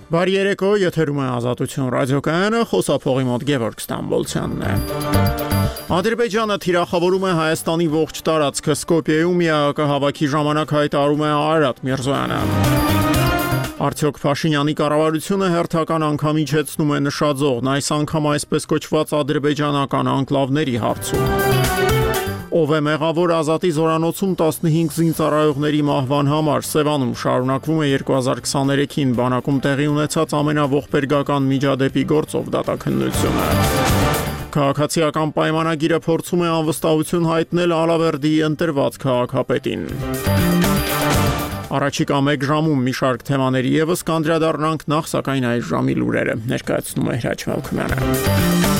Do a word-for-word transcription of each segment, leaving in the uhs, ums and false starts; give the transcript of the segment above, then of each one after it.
Բարի երեկո, եթերում է Ազատություն ռադիոկայանը, խոսափողի մոտ Գևորգ Ստամբոլցյանն է։ Ադրբեջանը թիրախավորում է Հայաստանի ողջ տարածքը, Սկոպիեում ԵԱՀԿ-հավաքի ժամանակ հայտարարում է Արարատ Միրզոյանը։ Արդյոք Փաշինյանի կառավարությունը հերթական անգամ իջեցնում է նշաձողն, այս անգամ այսպես կոչված ադրբեջանական անկլավների հարցում։ Ով է մեղավոր Ազատի զորանոցում տասնհինգ զինծառայողների մահվան համար։ Սևանում շարունակվում է երկու հազար քսաներեքին բանակում տեղի ունեցած ամենաողբերգական միջադեպի գործով դատաքննությունը։ Քաղաքացիական պայմանագիրը փորձում է անվստահություն հայտնել Ալավերդիի ընտրված քաղաքապետին։ Առաջիկա մեկ ժամում մի շարք թեմաների ևս կանդրադառնանք, նախ սակայն այս ժամի լուրերը ներկայացնում է Հրաչ Մելքումյանը։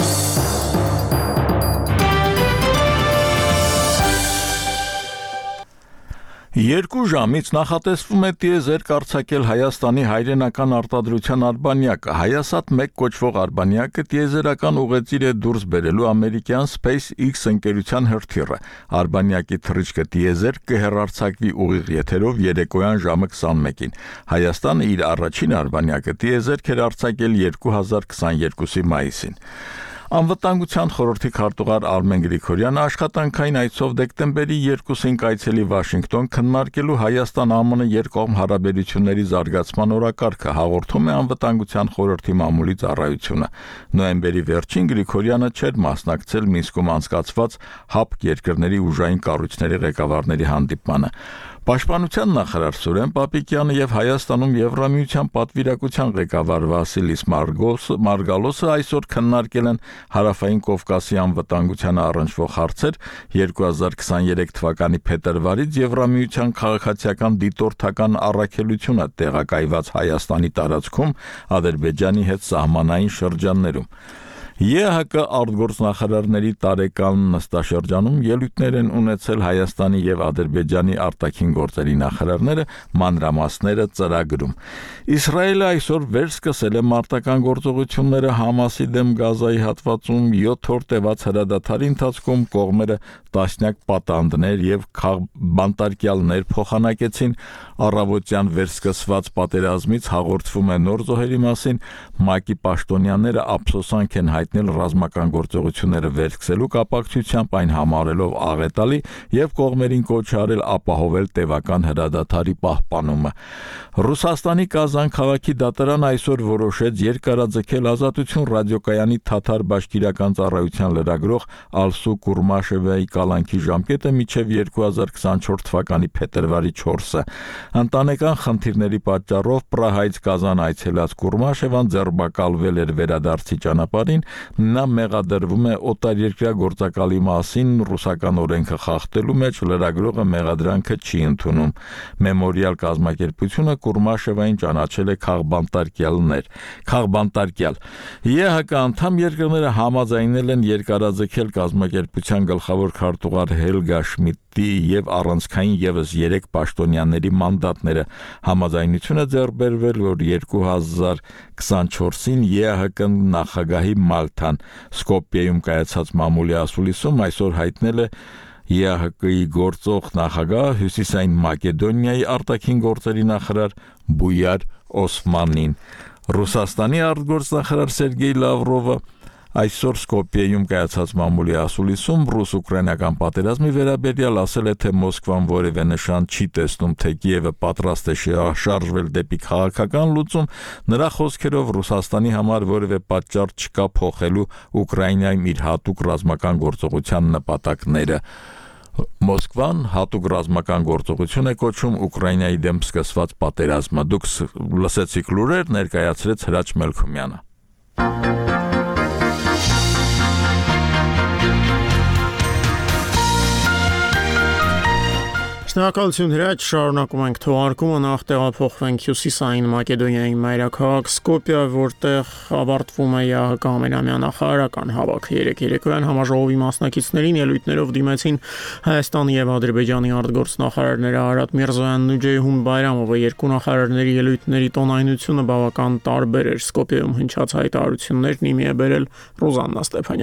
Երկու ժամից նախատեսվում է տիեզերք արձակել Հայաստանի հայրենական արտադրության արբանյակը։ Հայասատ մեկ կոչվող արբանյակը տիեզերական ուղեծիր է դուրս բերելու ամերիկյան SpaceX ընկերության հրթիռը։ Արբանյակի թռիչքը տիեզերք կհեռարձակվի ուղիղ եթերով երեկոյան ժամը քսանմեկին։ Հայաստանը իր առաջին արբանյակը տիեզերք էր արձակել երկու հազար քսաներկուսի մայիսին։ Անվտանգության խորհրդի քարտուղար Արմեն Գրիգորյանը աշխատանքային այցով դեկտեմբերի երկուսին կայցելի Վաշինգտոն քննարկելու Հայաստան-ԱՄՆ երկկողմ հարաբերությունների զարգացման օրակարգը, հաղորդում է Անվտանգության խորհրդի մամուլի ծառայությունը։ Նոյեմբերի վերջին Գրիգորյանը չէր մասնակցել Մինսկում անցկացված ՀԱՊԿ երկրների ուժային կառույցների ղեկավարների հանդիպմանը։ Պաշտպանության նախարար Սուրեն Պապիկյանը եւ Հայաստանում Եվրամիության պատվիրակության ղեկավար Վասիլիս Մարգալոսը այսօր քննարկել են Հարավային Կովկասի անվտանգությանը առնչվող հարցեր։ երկու հազար քսաներեք թվականի փետրվարից Եվրամիության քաղաքացիական դիտորդական առաքելությունը տեղակայված Հայաստանի տարածքում Ադրբեջանի հետ սահմանային շրջաններում։ ԵԱՀԿ արտգործնախարարների տարեկան նստաշրջանում ելույթներ են ունեցել Հայաստանի եւ Ադրբեջանի արտաքին գործերի նախարարները, մանրամասները ծրագրում։ Իսրայելը այսօր վերսկսել է մարտական գործողությունները Համասի դեմ Գազայի հատվածում յոթ օր տևած հրադադարի ընթացքում կողմերը տասնյակ պատանդներ եւ բանտարկյալներ փոխանակեցին։ Առավոտյան վերսկսված պատերազմից հաղորդվում է նոր զոհերի մասին։ ՄԱԿ-ի պաշտոնյաները ափսոսանք են հայտնել ռազմական գործողությունները վերսկսելու կապակցությամբ, այն համարելով աղետալի եւ կողմերին կոչ արել ապահովել տևական հրադադարի պահպանումը։ Ռուսաստանի Կազան քաղաքի դատարան այսօր որոշեց երկարաձգել Ազատություն ռադիոկայանի թաթար բաշկիրական ծառայության լրագրող Ալսու Կուրմաշևայի կալանքի ժամկետը մինչև երկու հազար քսանչորս թվականի փետրվարի չորսը։ Ընտանեկան խնդիրների պատճառով Պրահայից Կազան այցելած Կուրմաշևան ձերբակալվել էր վերադարձի ճանապարհին։ Նա մեղադրվում է օտարերկրյա գործակալի մասին ռուսական օրենքը խախտելու մեջ, լրագրողը մեղադրանքը չի ընդունում։ Մեմորիալ կազմակերպությունը Կուրմաշևային ճանաչել է քաղբանտարկյալներ։ Քաղբանտարկյալ ԵԱՀԿ անդամ երկրները համաձայնել են երկարաձգել կազմակերպության գլխավոր քարտուղար Հելգա Շմիդտի եւ առանցքային եւս երեք պաշտոնյաների մանդատները։ Համաձայնությունը ձեռք բերվել, որ երկու հազար քսանչորսին ԵԱՀԿ նախագահի Մալթան Սկոպիեում կայացած մամուլի ասուլիսում այսօր հայտնել է ԵԱՀԿ-ի գործող նախագահ Հյուսիսային Մակեդոնիայի արտաքին գործերի նախարար Բույար Օսմանին։ Ռուսաստանի արտգործնախարար Սերգեյ Լավրովը այսօր Սկոպիեում կայացած մամուլի ասուլիսում ռուս-ուկրաինական պատերազմի վերաբերյալ ասել է, թե Մոսկվան որևէ նշան չի տեսնում, թե Կիևը պատրաստ է շարժվել դեպի քաղաքական լուծում։ Նրա խոսքերով Ռուսաստանի համար որևէ պատճառ չկա փոխելու Ուկրաինայում իր հատուկ ռազմական գործողության նպատակները։ Մոսկվան հատուկ ռազմական գործողություն է կոչում Ուկրաինայի դեմ սկսված պատերազմը։ Դուք լսեցիք լուրեր, ներկայացրեց Հրաչ Մելքումյանը։ Շնորհակալություն Հրաչ, շարունակում ենք թողարկումը, նախ տեղափոխվենք Հյուսիսային Մակեդոնիայի մայրաքաղաք Սկոպիա, որտեղ ավարտվում է ԵԱՀԿ ամենամյա նախարարական հավաքը։ Երեկ երեկոյան համաժողովի մասնակիցներին ելույթներով դիմեցին Հայաստանի եւ Ադրբեջանի արտգործնախարարները Արարատ Միրզոյանն ու Ջեյհուն Բայրամովը։ Երկու նախարարների ելույթների տոնայնությունը բավական տարբեր էր։ Սկոպիայում հնչած հայտարարություններն իմի է բերել Ռոզաննա Ստեփանյանը։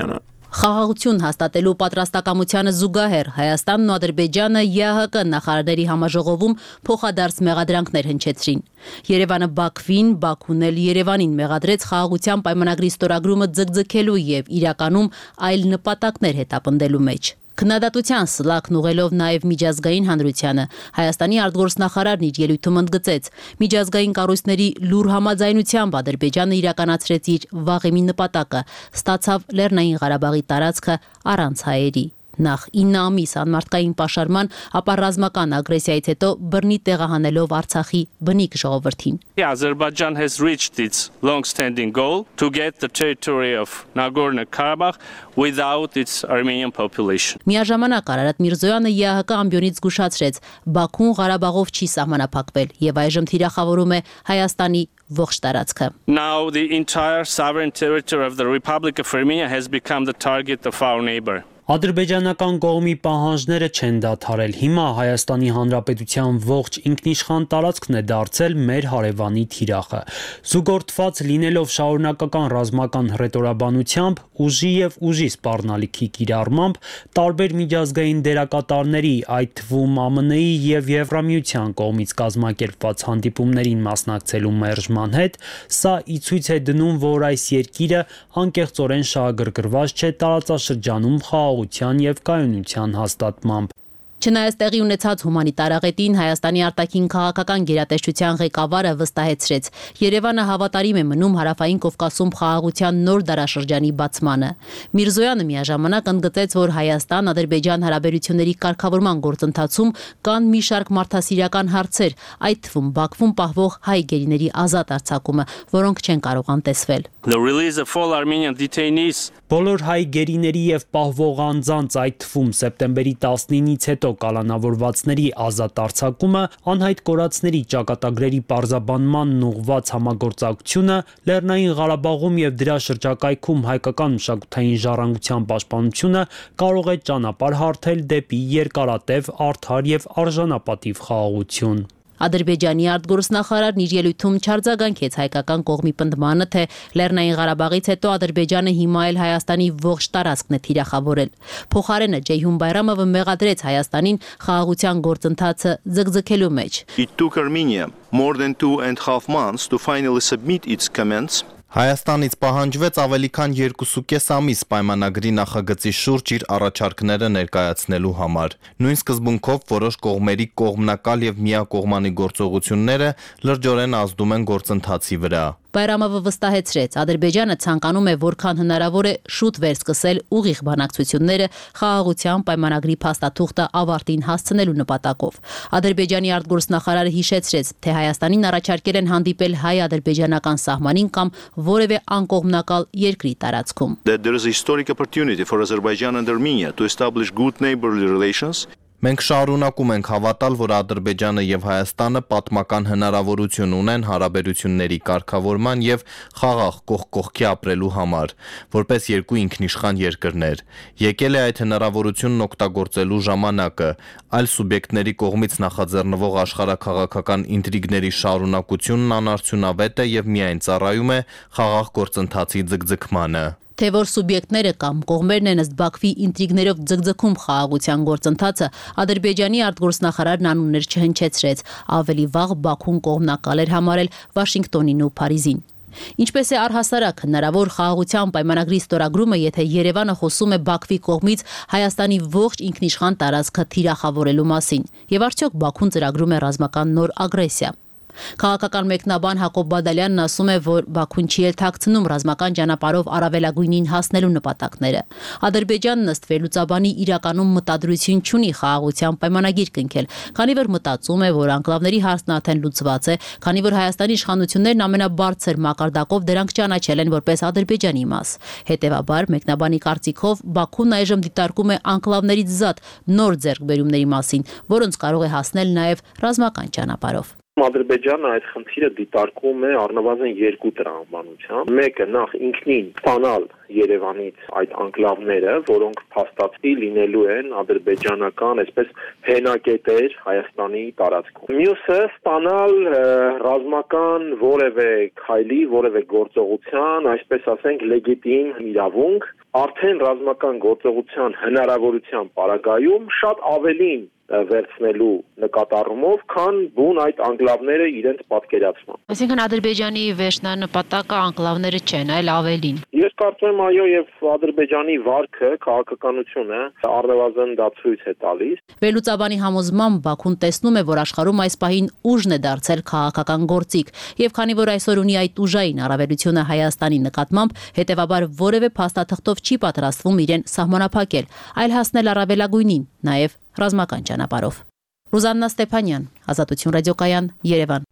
Խաղաղություն հաստատելու պատրաստակամությանը զուգահեռ Հայաստանն ու Ադրբեջանը ԵԱՀԿ նախարարների համաժողովում փոխադարձ մեղադրանքներ հնչեցրին։ Երևանը Բաքվին, Բաքուն էլ Երևանին մեղադրեց խաղաղության պայմանագրի ստորագրումը ձգձգելու եւ իրականում այլ նպատակներ հետապնդելու մեջ։ Քննադատության սլաքն ուղղելով նաև միջազգային հանրությանը Հայաստանի արտգործնախարարն իր ելույթում ընդգծեց. միջազգային կառույցների լուր համաձայնությամբ Ադրբեջանը իրականացրեց իր վաղեմի նպատակը, ստացավ Լեռնային Ղարաբաղի տարածքը առանց հայերի։ Նախ ինը ամիս անմարտկային պաշարման, ապա ռազմական ագրեսիայից հետո բռնի տեղահանելով Արցախի բնիկ ժողովրդին։ Azerbaijan has reached its long-standing goal to get the territory of Nagorno-Karabakh without its Armenian population. Միաժամանակ Արարատ Միրզոյանը ԵԱՀԿ ամբիոնից զգուշացրեց. Բաքուն Ղարաբաղով չի սահմանափակվել եւ այժմ թիրախավորում է Հայաստանի ողջ տարածքը։ Now the entire sovereign territory of the Republic of Armenia has become the target of our neighbor. Ադրբեջանական կողմի պահանջները չեն դադարել։ Հիմա Հայաստանի Հանրապետության ողջ ինքնիշխան տարածքն է դարձել մեր հարևանի թիրախը։ Զուգորդված լինելով շարունակական ռազմական հռետորաբանությամբ, ուժի եւ ուժի սպառնալիքի կիրառմամբ, տարբեր միջազգային դերակատարների, այդ թվում ԱՄՆ-ի եւ Եվրամիության կողմից կազմակերպված հանդիպումներին մասնակցելու մերժման հետ, սա ի ցույց է դնում, որ այս երկիրը անկեղծորեն շահագրգռված չէ տարածաշրջանում խաղաղության եւ կայունության հաստատմամբ։ Չնայած տեղի ունեցած հումանիտար աղետին Հայաստանի արտաքին քաղաքական գերատեսչության ղեկավարը վստահեցրեց. Երևանը հավատարիմ է մնում Հարավային Կովկասում խաղաղության նոր դարաշրջանի բացմանը։ Միրզոյանը միաժամանակ ընդգծեց, որ Հայաստան-Ադրբեջան հարաբերությունների կարգավորման գործընթացում կան մի շարք մարդասիրական հարցեր, այդ թվում Բաքվում պահվող հայ գերիների ազատ արձակումը, որոնք չեն կարող անտեսվել։ The release of all Armenian detainees. Բոլոր հայ գերիների եւ պահվող անձանց, այդ թվում սեպտեմբերի տասնինից հետո կալանավորվածների ազատ արձակումը, անհայտ կորածների ճակատագրերի պարզաբանմանն ուղղված համագործակցությունը, Լեռնային Ղարաբաղում եւ դրա շրջակայքում հայկական մշակութային ժառանգության պաշտպանությունը կարող է ճանապարհ հարթել դեպի երկարատև, արդար եւ արժանապատիվ խաղաղություն։ Ադրբեջանի արտգործնախարարն իր ելույթում չարձագանքեց հայկական կողմի պնդմանը, թե Լեռնային Ղարաբաղից հետո Ադրբեջանը հիմա էլ Հայաստանի ողջ տարածքն է թիրախավորել։ Փոխարենը Ջեյհուն Բայրամովը մեղադրեց Հայաստանին խաղաղության գործընթացը ձգձգելու մեջ։ It took Armenia more than two and a half months to finally submit its comments. Հայաստանից պահանջվեց ավելի քան երկուսուկես ամիս պայմանագրի նախագծի շուրջ իր առաջարկները ներկայացնելու համար։ Նույն սկզբունքով որոշ կողմերի կողմնակալ եւ միակողմանի գործողությունները լրջորեն ազդում են գործընթացի վրա։ Բայրամովը վստահեցրեց, Ադրբեջանը ցանկանում է որքան հնարավոր է շուտ վերսկսել ուղիղ բանակցությունները խաղաղության պայմանագրի փաստաթուղթը ավարտին հասցնելու նպատակով։ Ադրբեջանի արտգործնախարարը հիշեցրեց, թե Հայաստանին առաջարկել են հանդիպել հայ-ադրբեջանական սահմանին կամ որևէ անկողմնակալ երկրի տարածքում։ That there is a historic opportunity for Azerbaijan and Armenia to establish good neighborly relations. Մենք շարունակում ենք հավատալ, որ Ադրբեջանը եւ Հայաստանը պատմական հնարավորություն ունեն հարաբերությունների կարգավորման եւ խաղաղ կողք կողքի ապրելու համար, որպես երկու ինքնիշխան երկրներ։ Եկել է այդ հնարավորությունն օգտագործելու ժամանակը, այլ սուբյեկտների կողմից նախաձեռնվող աշխարհաքաղաքական ինտրիգների շարունակությունն անարդյունավետ է եւ միայն ծառայում է խաղաղ գործընթացի ձգձգմանը։ Թե որ սուբյեկտները կամ կողմերն են ըստ Բաքվի ինտրիգներով ձգձգում խաղաղության գործընթացը, Ադրբեջանի արտգործնախարարն անուններ չհնչեցրեց, ավելի վաղ Բաքուն կողմնակալ էր համարել Վաշինգտոնին ու Փարիզին։ Ինչպես է առհասարակ հնարավոր խաղաղության պայմանագրի ստորագրումը, եթե Երևանը խոսում է Բաքվի կողմից Հայաստանի ողջ ինքնիշխան տարածքը թիրախավորելու մասին, եւ արդյոք Բաքուն ծրագրում է ռազմական նոր ագրեսիա։ Քաղաքական մեկնաբան Հակոբ Բադալյանն ասում է, որ Բաքուն չի էլ թաքցնում ռազմական ճանապարհով առավելագույնին հասնելու նպատակները։ Ադրբեջանն ըստ վերլուծաբանի իրականում մտադրություն չունի խաղաղության պայմանագիր կնքել, քանի որ մտածում է, որ անկլավների հարցն արդեն լուծված է, քանի որ Հայաստանի իշխանություններն ամենաբարձր մակարդակով դրանք ճանաչել են որպես Ադրբեջանի մաս։ Հետևաբար, մեկնաբանի կարծիքով Բաքուն այժմ դիտարկում է անկլավներից զատ նոր ձեռքբերումների մասին, որոնց կարող է հասնել նաև ռազմական ճանապարհով։ Ադրբեջանը այդ խնդիրը դիտարկում է առնվազն երկու տրամաբանությամբ։ Մեկը նախ ինքնին ստանալ Երևանից այդ անկլավները, որոնք փաստացի լինելու են ադրբեջանական, այսպես հենակետեր Հայաստանի տարածքում։ Մյուսը ստանալ ռազմական որևէ քայլի, որևէ գործողության, այսպես ասենք, լեգիտիմ իրավունք, արդեն ռազմական գործողության հնարավորության պարագայում շատ ավելին վերցնելու նկատառումով, քան բուն այդ անկլավները իրենց պատկերացման։ Այսինքն Ադրբեջանի վերջնանպատակը անկլավները չեն, այլ ավելին։ Ես կարծում եմ, այո, եւ Ադրբեջանի վարքը, քաղաքականությունը առնվազն դա ցույց է տալիս։ Վերլուծաբանի համոզմամբ Բաքուն տեսնում է, որ աշխարհում այս պահին ուժն է դարձել քաղաքական գործիք, եւ քանի որ այսօր ունի այդ ուժային առավելությունը Հայաստանի նկատմամբ, հետեւաբար որևէ փաստաթղթով չի պատրաստվում իրեն սահմանափակել, այլ հասնել առավելագույնին, նաեւ ռազմական ճանապարհով։ Ռուզաննա Ստեփանյան, Ազատություն ռադիոկայան, Երևան։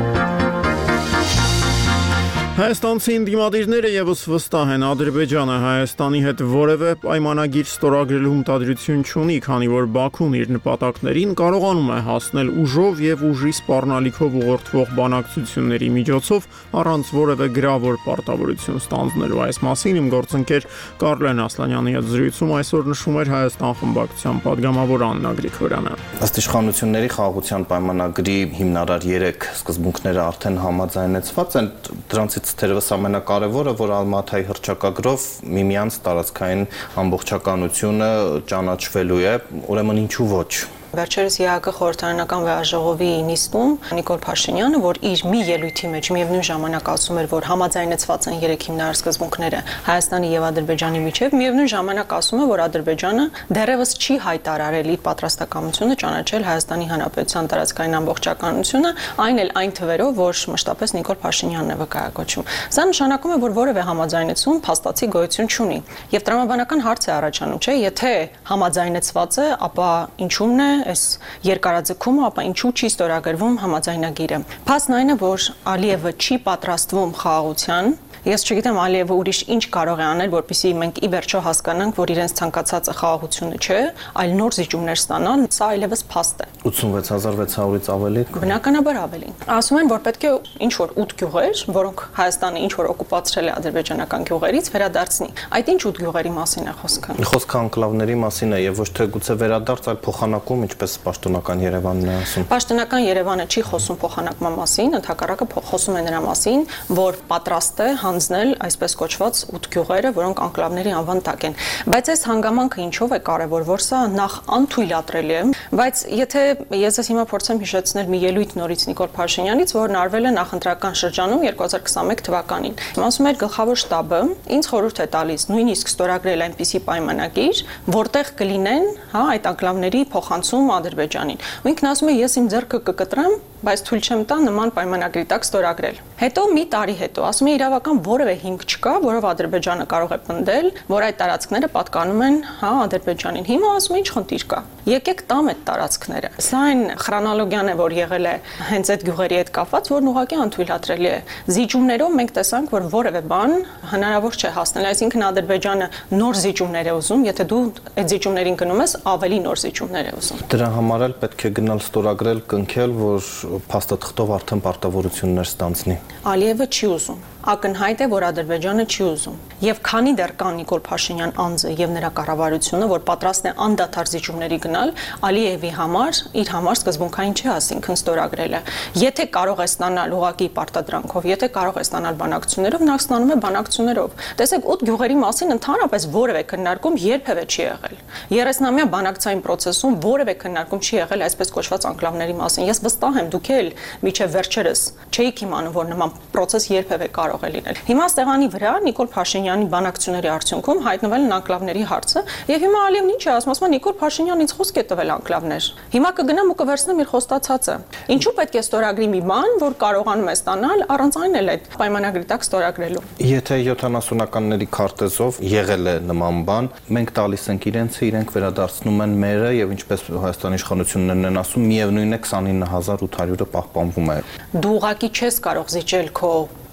Հայաստանցի ընդդիմադիրները եւս վստահ են Ադրբեջանը Հայաստանի հետ որևէ պայմանագիր ստորագրելու մտադրություն չունի, քանի որ Բաքուն իր նպատակներին կարողանում է հասնել ուժով եւ ուժի սպառնալիքով ուղղորդվող բանակցությունների միջոցով առանց որևէ գրավոր պարտավորություն ստանձնելու։ Այս մասին իմ գործընկեր Կարլեն Ասլանյանի հետ զրույցում այսօր նշում էր Հայաստան խմբակցության падգամավոր Աննա Գրիգորյանը։ Ըստ իշխանությունների խաղաղության պայմանագրի հիմնարար երեք սկզբունքները արդեն համաձայնեցված են, դրանցից Թերևս ամենակարևորը, որ Ալմաթայի հռչակագրով միմյանց տարածքային ամբողջականությունը ճանաչվելու է, ուրեմն ինչու ոչ։ Վերջերս ԵԱՀԿ խորհրդարանական վեաժողովի նիստում Նիկոլ Փաշինյանը, որ իր մի ելույթի մեջ միևնույն ժամանակ ասում էր, որ համաձայնեցված են երեք հիմնարար սկզբունքները Հայաստանի եւ Ադրբեջանի միջեւ, միևնույն ժամանակ ասում է, որ Ադրբեջանը դեռևս չի հայտարարել իր պատրաստակամությունը ճանաչել Հայաստանի Հանրապետության տարածքային ամբողջականությունը, այն էլ այն թվերով, որ մշտապես Նիկոլ Փաշինյանն է վկայակոչում։ Սա նշանակում է, որ որևէ համաձայնեցում փաստացի գոյություն չունի։ Եվ տրամաբանական հարց է առաջանում, չէ՞, եթե համաձայնեցված է, ապա ինչու՞մն է այս երկարաձգումը, ապա ինչու չի ստորագրվում համաձայնագիրը։ Փաստն այն է, որ Ալիևը չի պատրաստվում խաղաղության։ Ես չգիտեմ Ալիևը ուրիշ ինչ կարող է անել, որպեսզի մենք ի վերջո հասկանանք, որ իրենց ցանկացածը խաղաղությունը չէ, այլ նոր զիջումներ ստանալ, սա այլևս փաստ է։ ութսունվեց հազար վեց հարյուրից ավելի։ Բնականաբար ավելին։ Ասում են, որ պետք է ինչ որ ութ գյուղեր, որոնք Հայաստանը ինչ որ օկուպացրել է ադրբեջանական գյուղերից, վերադարձնի։ Այդ ինչ ութ գյուղերի մասին է խոսքը։ Խոսքը անկլավների մասին է եւ ոչ թե գուցե վերադարձ, այլ փոխանակում, ինչպես պաշտոնական Երևանն է ասում։ Պաշտոնական Երևանը չի խոսում փոխանակման մասին, ընդհակառակը խոսում է նրա մասին, որ պատրաստ է հանձնել այսպես կոչված ութ գյուղերը, որոնք անկլավների անվան տակ են։ Բայց այս հանգամանքը ինչով է կարևոր, որ սա նախ անթույլատրելի է, բայց եթե ես ես հիմա փորձեմ հիշեցնել մի ելույթ նորից Նիկոլ Փաշինյանից, որն արվել է նախընտրական շրջանում երկու հազար քսաներկու թվականին։ Ասում էր գլխավոր շտաբը ինձ խորհուրդ է տալիս նույնիսկ ստորագրել այնպիսի պայմանագիր, որտեղ կլինեն, հա, այդ անկլավների փոխանցում Ադրբեջանին։ Ու ինքն ասում է ես իմ ձեռքը կկտրեմ, բայց թույլ չեմ տա նման պայմանագրի տակ ստորագրել։ Հետո մի տարի հետո ասում է իրավական որևէ հիմք չկա, որով Ադրբեջանը կարող է պնդել, որ այդ տարածքները պատկանում են, հա, Ադրբեջանին։ Հիմա ասում է ինչ խնդիր կա։ Եկեք տամ այդ տարածքները։ Սա այն խրոնոլոգիան է, որ եղել է հենց այդ գյուղերի հետ կապված, որն ուղղակի անթույլատրելի է։ Զիջումներով մենք տեսանք, որ որևէ բան հնարավոր չէ հասնել, այսինքն Ադրբեջանը նոր զիջումներ է ուզում, եթե դու այդ զիջումներին գնում ես, ավելի նոր զիջումներ է ուզում։ Դրա համար էլ պետք է գնալ ստորագրել, կնքել, որ փաստաթղթով արդեն պարտավորություններ ստանձնի։ Ալիևը չի ուզում։ Ակնհայտ է, որ Ադրբեջանը չի ուզում։ Եվ քանի դեռ կան Նիկոլ Փաշինյան անձը եւ նրա կառավարությունը, որ պատրաստ է անդադար զիջումների գնալ, Ալիևի համար իր համար սկզբունքային չի, ասինքն ստորագրելը։ Եթե կարող է ստանալ ուղղակի պարտադրանքով, եթե կարող է ստանալ բանակցություններով, նա ստանում է բանակցություններով։ Տեսեք, ութ գյուղերի մասին ընդհանրապես որևէ քննարկում երբևէ չի եղել։ երեսնամյա բանակցային process-ում որևէ քննարկում չի եղել այսպես կոչված անկլավների մասին։ Ես վստահ եմ, դուք էլ միջև վերջերս չէիք իմանում, որ նման process երբևէ կարող է լինել։ Հիմա ստեղանի վրա Նիկոլ Փաշինյանի բանակցությունների արդյունքում հայտնվել են անկլավների հարցը, եւ հիմա Ալիևն ինչ է ասում, ասում է Նիկոլ Փաշինյանն ինձ խոսք է տվել անկլավներ։ Հիմա կգնամ ու կվերցնեմ իր խոստացածը։ Ինչու պետք է ստորագրի մի բան, որ կարողանում է ստանալ առանց այն էլ այդ պայմանագրի տակ ստորագրելու։ Եթե յոթանասունականների քարտեզով եղել է նման բան, մենք տալիս ենք իրենցը, իրենք վերադարձնում են մերը եւ ինչպես Հայաստանի իշխանություններն են ասում, միևնույն է քսանինը հազար ութ հարյուրը պահպանվում է։ Դու ուղղակի չես կարող զիջել քո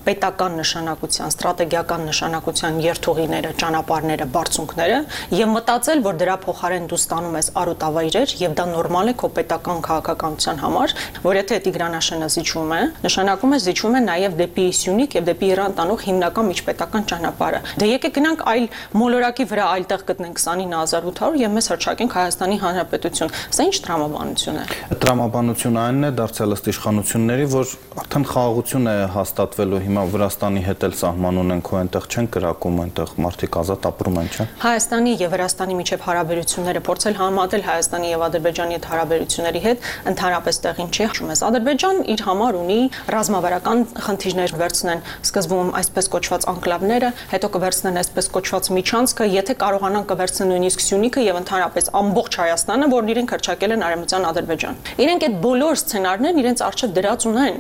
պետական նշանակության, ստրատեգիական նշանակության երթուղիները, ճանապարհները, բարձունքները եւ մտածել, որ դրա փոխարեն դու ստանում ես արոտավայրեր եւ դա նորմալ է քո պետական քաղաքականության համար, որ եթե Տիգրանաշենը զիջում է, նշանակում է զիջում է նաեւ դեպի Սյունիք եւ դեպի Իրան տանող հիմնական միջպետական ճանապարհը։ Դե եկեք գնանք այլ մոլորակի վրա այլտեղ գտնենք քսանինը հազար ութ հարյուր եւ մեզ հրճակենք Հայաստանի Հանրապետություն։ Սա ինչ տրամաբանություն է։ Տրամաբանությունը այնն է դարձյալ ըստ իշխանությունների, որ արդեն խաղաղություն է հաստատվելու հիմա Վրաստանի հետ էլ սահման ունենք, ու այնտեղ չեն կրակում, այնտեղ մարդիկ ազատ ապրում են, չէ՞։ Հայաստանի եւ Վրաստանի միջև հարաբերությունները փորձել համատել Հայաստանի եւ Ադրբեջանի հետ հարաբերությունների հետ ընդհանրապես տեղին չի հաշվում։ Ադրբեջան իր համար ունի ռազմավարական խնդիրներ վերցնեն, սկզբում այսպես կոչված անկլավները, հետո կվերցնեն այսպես կոչված միջանցքը, եթե կարողանան կվերցնեն նույնիսկ Սյունիքը եւ ընդհանրապես ամբողջ Հայաստանը, որն իրենք հրճակել են Արևմտյան Ադրբեջան։ Իրենք այդ բոլոր սցենարներն իրենց առջև դրած ունեն։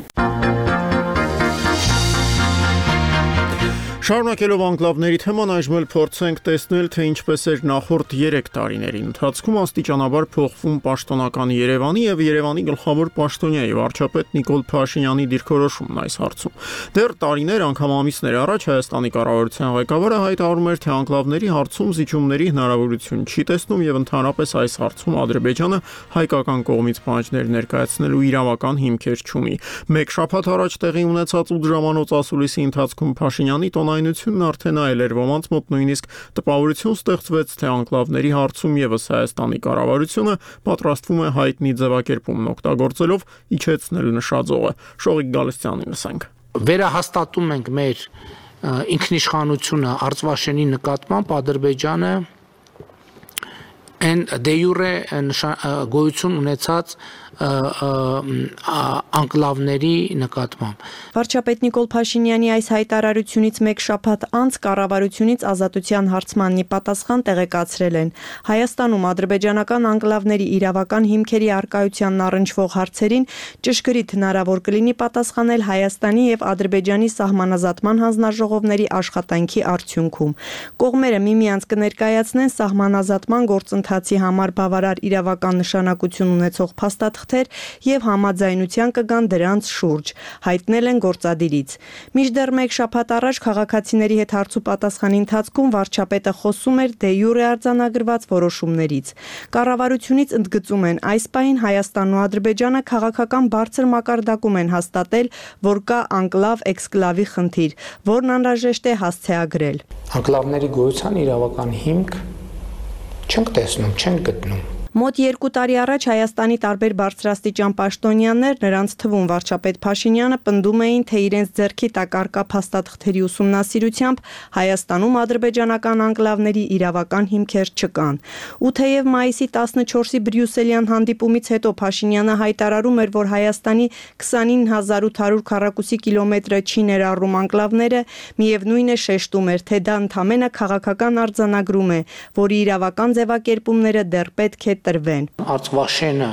Շարունակելով անկլավների թեման, այժմ էլ փորձենք տեսնել, թե ինչպես էր նախորդ երեք տարիների ընթացքում աստիճանաբար փոխվում պաշտոնական Երևանի եւ Երևանի գլխավոր պաշտոնյայի վարչապետ Նիկոլ Փաշինյանի դիրքորոշումն այս հարցում։ Դեռ տարիներ, անգամ ամիսներ առաջ Հայաստանի կառավարության ղեկավարը հայտարարում էր, թե անկլավների հարցում զիջումների հնարավորություն չի տեսնում եւ ընդհանրապես այս հարցում Ադրբեջանը հայկական կողմից պահանջներ ներկայացնելու իրավական հիմքեր չունի։ Մեկ շաբաթ առաջ տեղի ունեցած ութ ժամանոց ասուլիսի ընթացքում Փաշինյանի տոնայնությունն արդեն այլ էր, ոմանց մոտ նույնիսկ տպավորություն ստեղծվեց, թե անկլավների հարցում եւս Հայաստանի կառավարությունը պատրաստվում է հայտնի ձևակերպումն օգտագործելով իջեցնել նշաձողը։ Շողիկ Գալստյանին լսենք։ Վերահաստատում ենք մեր ինքնիշխանությունը Արցվաշենի նկատմամբ Ադրբեջանը են դե յուրե գոյություն ունեցած անկլավների նկատմամբ։ Վարչապետ Նիկոլ Փաշինյանի այս հայտարարությունից մեկ շաբաթ անց կառավարությունից ազատության հարցմանն ի պատասխան տեղեկացրել են. Հայաստանում ադրբեջանական անկլավների իրավական հիմքերի առկայությանն առնչվող հարցերին ճշգրիտ հնարավոր կլինի պատասխանել Հայաստանի եւ Ադրբեջանի սահմանազատման հանձնաժողովների աշխատանքի արդյունքում։ Կողմերը միմյանց կներկայացնեն սահմանազատման գործընթացի համար բավարար իրավական նշանակություն ունեցող փաստաթղթեր եւ համաձայնության կգան դրանց շուրջ, հայտնել են գործադիրից։ Մինչդեռ մեկ շաբաթ առաջ քաղաքացիների հետ հարցու պատասխանի ընթացքում վարչապետը խոսում էր դե յուրե արձանագրված որոշումներից։ Կառավարությունից ընդգծում են, այս պահին Հայաստանն ու Ադրբեջանը քաղաքական բարձր մակարդակում են հաստատել, որ կա անկլավ-էքսկլավի խնդիր, որն անհրաժեշտ է հասցեագրել։ Անկլավների գոյության իրավական հիմք չենք տեսնում, չենք գտնում։ Մոտ երկու տարի առաջ Հայաստանի տարբեր բարձրաստիճան պաշտոնյաներ, նրանց թվում վարչապետ Փաշինյանը, պնդում էին, թե իրենց ձեռքի տակ առկա փաստաթղթերի ուսումնասիրությամբ Հայաստանում ադրբեջանական անկլավների իրավական հիմքեր չկան։ Ու թեև մայիսի տասնչորսի Բրյուսելյան հանդիպումից հետո Փաշինյանը հայտարարում էր, որ Հայաստանի քսանինը հազար ութ հարյուր քառակուսի կիլոմետրը չի ներառում անկլավները, միևնույն է շեշտում էր, թե դա ընդամենը քաղաքական արձանագրում է, որի իրավական ձևակերպումները դեռ պետք է տրվեն։ Արցվաշենը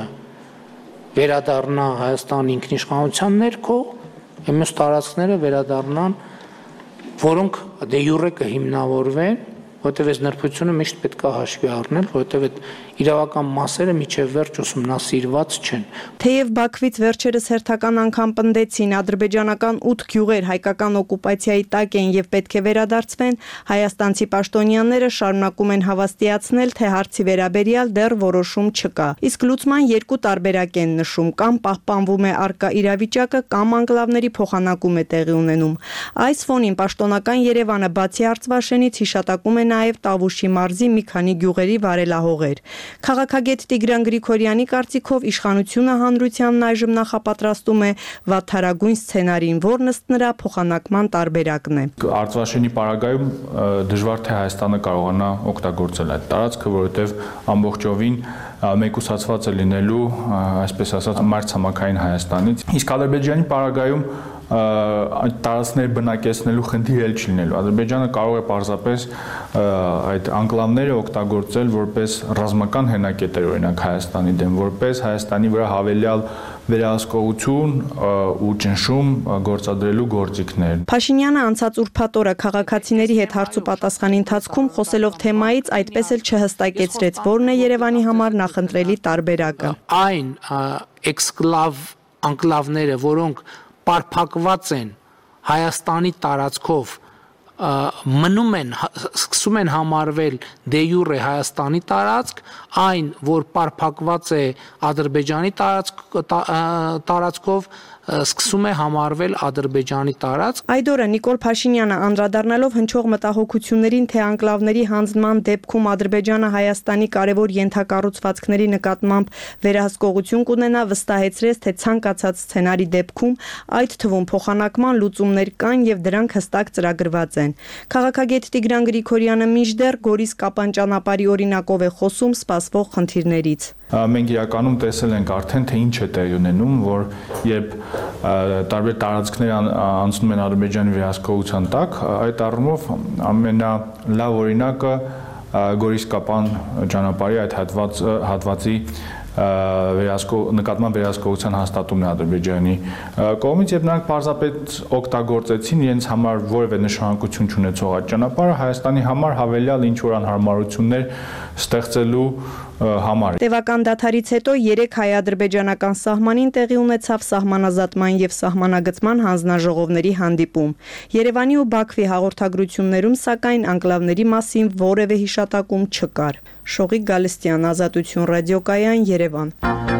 վերադառնա Հայաստանի ինքնիշխանության ներքո, մյուս տարածքները վերադառնան, որոնք դե յուրե կհիմնավորվեն, որտեղ այս նրբությունը միշտ պետք է հաշվի առնել, որտեղ այդ իրավական մասերը միջև վերջ ուսումնասիրված չեն։ Թեև Բաքվից վերջերս հերթական անգամ պնդեցին, ադրբեջանական ութ գյուղեր հայկական օկուպացիայի տակ են եւ պետք է վերադարձվեն, հայաստանցի պաշտոնյաները շարունակում են հավաստիացնել, թե հարցի վերաբերյալ դեռ որոշում չկա։ Իսկ լուծման երկու տարբերակ են նշում, կամ պահպանվում է առկա իրավիճակը, կամ անկլավների փոխանակում է տեղի ունենում։ Այս ֆոնին պաշտոնական Երևանը բացի Արցվաշենից հիշատակում է նաև Տավուշի մարզի մի քանի գյուղերի վարելահողեր։ Քաղաքագետ Տիգրան Գրիգորյանի կարծիքով իշխանությունը հանրությանն այժմ նախապատրաստում է վատթարագույն սցենարին, որն ըստ նրա փոխանակման տարբերակն է։ Արցվաշենի պարագայում դժվար թե Հայաստանը կարողանա օգտագործել այդ տարածքը, որովհետև ամբողջովին մեկուսացված է լինելու, այսպես ասած, մարտցամաքային Հայաստանից։ Իսկ Ադրբեջանի պարագայում այդ տարածքներ բնակեցնելու խնդիր էլ չի լինելու։ Ադրբեջանը կարող է պարզապես այդ անկլավները օգտագործել որպես ռազմական հենակետեր, օրինակ Հայաստանի դեմ, որպես Հայաստանի վրա հավելյալ վերահսկողություն ու ճնշում գործադրելու գործիքներ։ Փաշինյանը անցած ուրբաթ օրը քաղաքացիների հետ հարցու պատասխանի ընթացքում խոսելով թեմայից այդպես էլ չհստակեցրեց, որն է Երևանի համար նախընտրելի տարբերակը։ Այն էքսկլավ անկլավները, որոնք պարփակված են Հայաստանի տարածքով մնում են սկսում են համարվել դե յուրե Հայաստանի տարածք, այն որ պարփակված է Ադրբեջանի տարածք տարածքով սկսում է համարվել Ադրբեջանի տարածք։ Այդ օրը Նիկոլ Փաշինյանը անդրադառնալով հնչող մտահոգություններին, թե անկլավների հանձնման դեպքում Ադրբեջանը Հայաստանի կարևոր ենթակառուցվածքների նկատմամբ վերահսկողություն կունենա, վստահեցրեց, թե ցանկացած սցենարի դեպքում, այդ թվում փոխանակման լուծումներ կան եւ դրանք հստակ ծրագրված են։ Քաղաքագետ Տիգրան Գրիգորյանը մինչդեռ Գորիս-Կապան ճանապարհի օրինակով է խոսում սպասվող խնդիրներից։ Մենք իրականում տեսել ենք արդեն, թե ինչ է տեղի ունենում, որ երբ տարբեր տարածքներ անցնում են Ադրբեջանի վերահսկողության տակ, այդ առումով ամենալավ օրինակը Գորիս-Կապան ճանապարհի այդ հատվածի նկատմամբ վերահսկողության հաստատումն է Ադրբեջանի կողմից, եւ նրանք պարզապես օգտագործեցին իրենց համար որևէ նշանակություն չունեցող այդ ճանապարհը Հայաստանի համար հավելյալ ինչ որ անհարմարություններ ստեղծելու համար։ Տևական դադարից հետո երեք հայ-ադրբեջանական սահմանին տեղի ունեցավ սահմանազատման եւ սահմանագծման հանձնաժողովների հանդիպում։ Երևանի ու Բաքվի հաղորդագրություններում սակայն անկլավների մասին որևէ հիշատակում չկար։ Շողիկ Գալստյան, Ազատություն ռադիոկայան, Երևան։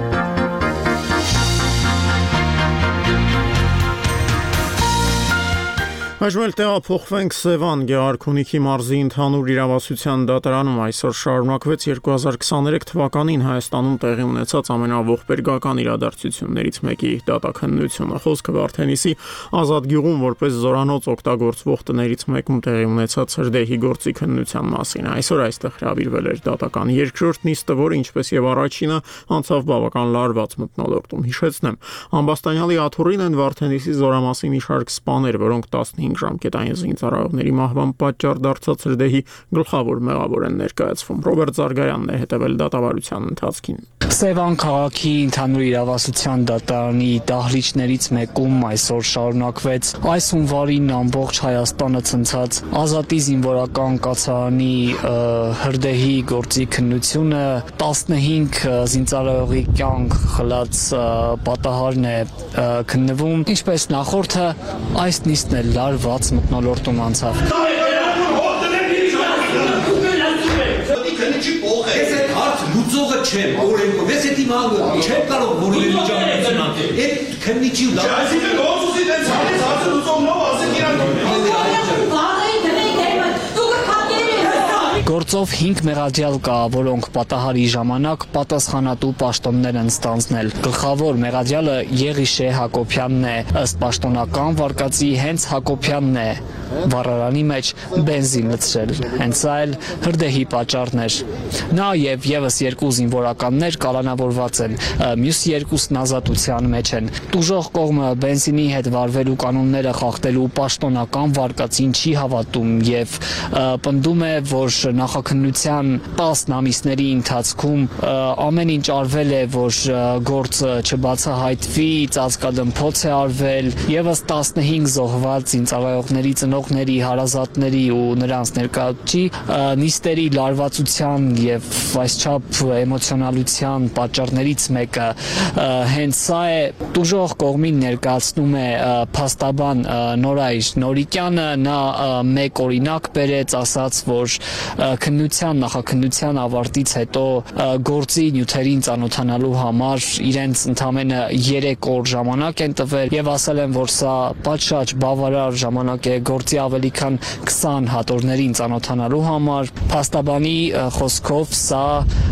Այժմ էլ տեղափոխվենք Սևան, Գեղարքունիքի մարզի ընդհանուր իրավասության դատարանում այսօր շարունակվեց երկու հազար քսաներեք թվականին Հայաստանում տեղի ունեցած ամենաողբերգական իրադարձություններից մեկի դատաքննությունը։ Խոսքը Վարդենիսի Ազատ գյուղում որպես զորանոց օգտագործվող տներից մեկում տեղի ունեցած հրդեհի գործի քննության մասին։ Այսօր այստեղ հրավիրվել էր դատական երկրորդ նիստը, որը ինչպես եւ առաջինը անցավ բավական լարված մթնոլորտում։ Հիշեցնեմ, ամբաստանյալի աթոռին են Վարդենիսի զորամասի մի շարք սպաներ, որոնք տասնհինգ ժամկետային զինծառայողների մահվան պատճառ դարձած հրդեհի գլխավոր մեղավոր են ներկայացվում։ Ռոբերտ Զարգարյանն է հետևել դատավարության ընթացքին։ Սևան քաղաքի ընդհանուր իրավասության դատարանի դահլիճներից մեկում այսօր շարունակվեց այս հունվարին ամբողջ Հայաստանը ցնցած Ազատի զինվորական կացարանի հրդեհի գործի քննությունը, տասնհինգ զինծառայողի կյանք խլած պատահարն է քննվում, ինչպես նախորդը, այս նիստն էլ լարված մթնոլորտում անցավ։ Լուծողը չեմ, օրենքով, ես էդ իմ անգը, չեմ կարող որևէ միջամտություն անել, էդ քննիչի ու լավ։ Այսինքն գործուսի դենց հարից հարցը լուծողնով ասեք Գործով հինգ մեղադրյալ կա, որոնք պատահարի ժամանակ պատասխանատու պաշտոններ են ստանձնել։ Գլխավոր մեղադրյալը Եղիշե Հակոբյանն է, ըստ պաշտոնական վարկածի հենց Հակոբյանն է վառարանի մեջ բենզին լցրել, հենց սա էլ հրդեհի պատճառն էր։ Նա եւ եւս երկու զինվորականներ կալանավորված են, մյուս երկուսն ազատության մեջ են։ Տուժող կողմը բենզինի հետ վարվելու կանոնները խախտելու պաշտոնական վարկածին չի հավատում եւ պնդում է, որ նախաքննության տասն ամիսների ընթացքում ամեն ինչ արվել է, որ գործը չբացահայտվի, ծածկադմփոց է արվել, եւս տասնհինգ զոհված զինծառայողների ծնողների, հարազատների ու նրանց ներկայացուցի նիստերի լարվածության եւ այսչափ էմոցիոնալության պատճառներից մեկը հենց սա է։ Տուժող կողմին ներկայացնում է փաստաբան Նորայր Նորիկյանը, նա մեկ օրինակ բերեց, ասաց, որ քննության նախաքննության ավարտից հետո գործի նյութերին ծանոթանալու համար իրենց ընդամենը երեք օր ժամանակ են տվել եւ ասել են, որ սա պատշաճ բավարար ժամանակ է գործի ավելի քան քսան հատորներին ծանոթանալու համար։ Փաստաբանի խոսքով սա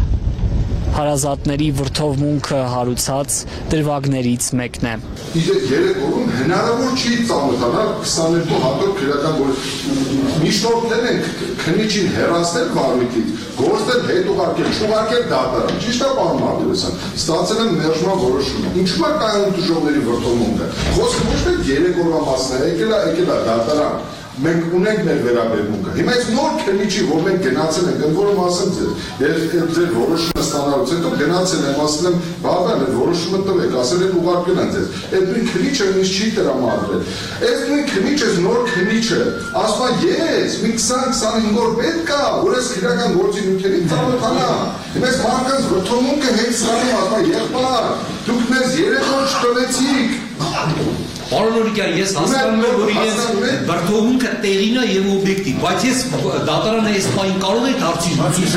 հարազատների վրդովմունքը հարուցած դրվագներից մեկն է։ Երեք օրում հնարավոր չի ծանոթանալ քսաներկու հատոր քրեական գործ։ Միջնորդներ են քննիչին հեռացնել վարույթից, գործել հետ ուղարկել, չուղարկել դատարան։ Ճիշտ է, պարոն Մարտիրոսյան, ստացել են մերժման որոշումը։ Ինչու է կայանում տուժողների վրդովմունքը։ Խոսքը ոչ թե երեք օրվա մասն է, եկել է, եկել է դատարան։ Մենք ունենք մեր վերաբերմունքը։ Հիմա այս նոր քննիչի, որ մենք գնացել ենք, ընդ որում ասեմ ձեզ, ձեր որոշումը ստանալուց հետո գնացել եմ, ասել եմ, բավական է, որոշումը տվեք, ասել են ուղարկել են ձեզ։ Այդ նույն քննիչը ինձ չի տրամադրել։ Այս նույն քննիչը, նոր քննիչը, ասում է, ես մի քսան-քսանհինգ օր պետք է, որ այս քրեական գործի նյութերին ծանոթանամ։ Հիմա այս մարդկանց վրդովմունքը հենց սրանում, ասում է, եղբայր, դուք մեզ երեք օր չտվեցիք։ Պարոն Օրիկյան, ես հասկանում եմ, որ իրենց վրդովմունքը տեղին է եւ օբյեկտիվ, բայց ես դատարանը այս բանին կարող է դարձի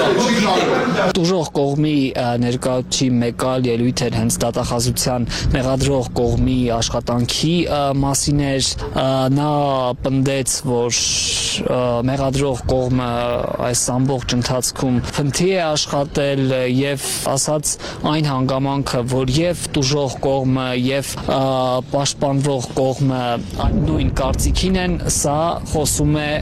զուսա։ Տուժող կողմի ներկայացուցիչ մեկ այլ ելույթ էր հենց դատախազության մեղադրող կողմի աշխատանքի մասին էր, նա պնդեց, որ մեղադրող կողմը այս ամբողջ ընթացքում փնթի է աշխատել եւ ասաց այն հանգամանքը, որ եւ տուժող կողմը եւ պաշտպանվող կողմը նույն կարծիքին են, սա խոսում է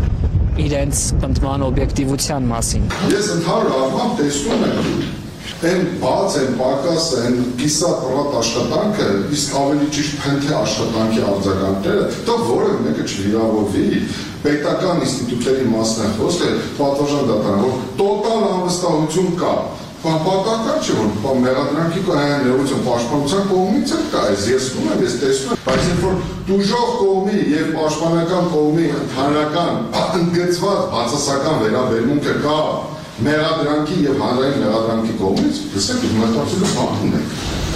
իրենց պնդման օբյեկտիվության մասին։ Ես ընդհանուր առմամբ տեսնում եմ այն բաց, այն պակաս, այն կիսապրատ աշխատանքը, իսկ ավելի ճիշտ փնթե աշխատանքի արձագանքները, թող որևէ մեկը չվիրավորվի, պետական ինստիտուտների մասն է խոսքը, պատվարժան դատարան, որ տոտալ անվստահություն կա։ Պատահական չէ, որ մեղադրանքի ներողություն պաշտպանության կողմից էլ կա, ես զգում եմ, ես տեսնում եմ, բայց երբ որ տուժող կողմի եւ պաշտպանական կողմի ընդհանրական ընդգծված բացասական վերաբերմունքը կա մեղադրանքի եւ հանրային մեղադրանքի կողմից, լսեք, դուք մտածելու բան ունեք։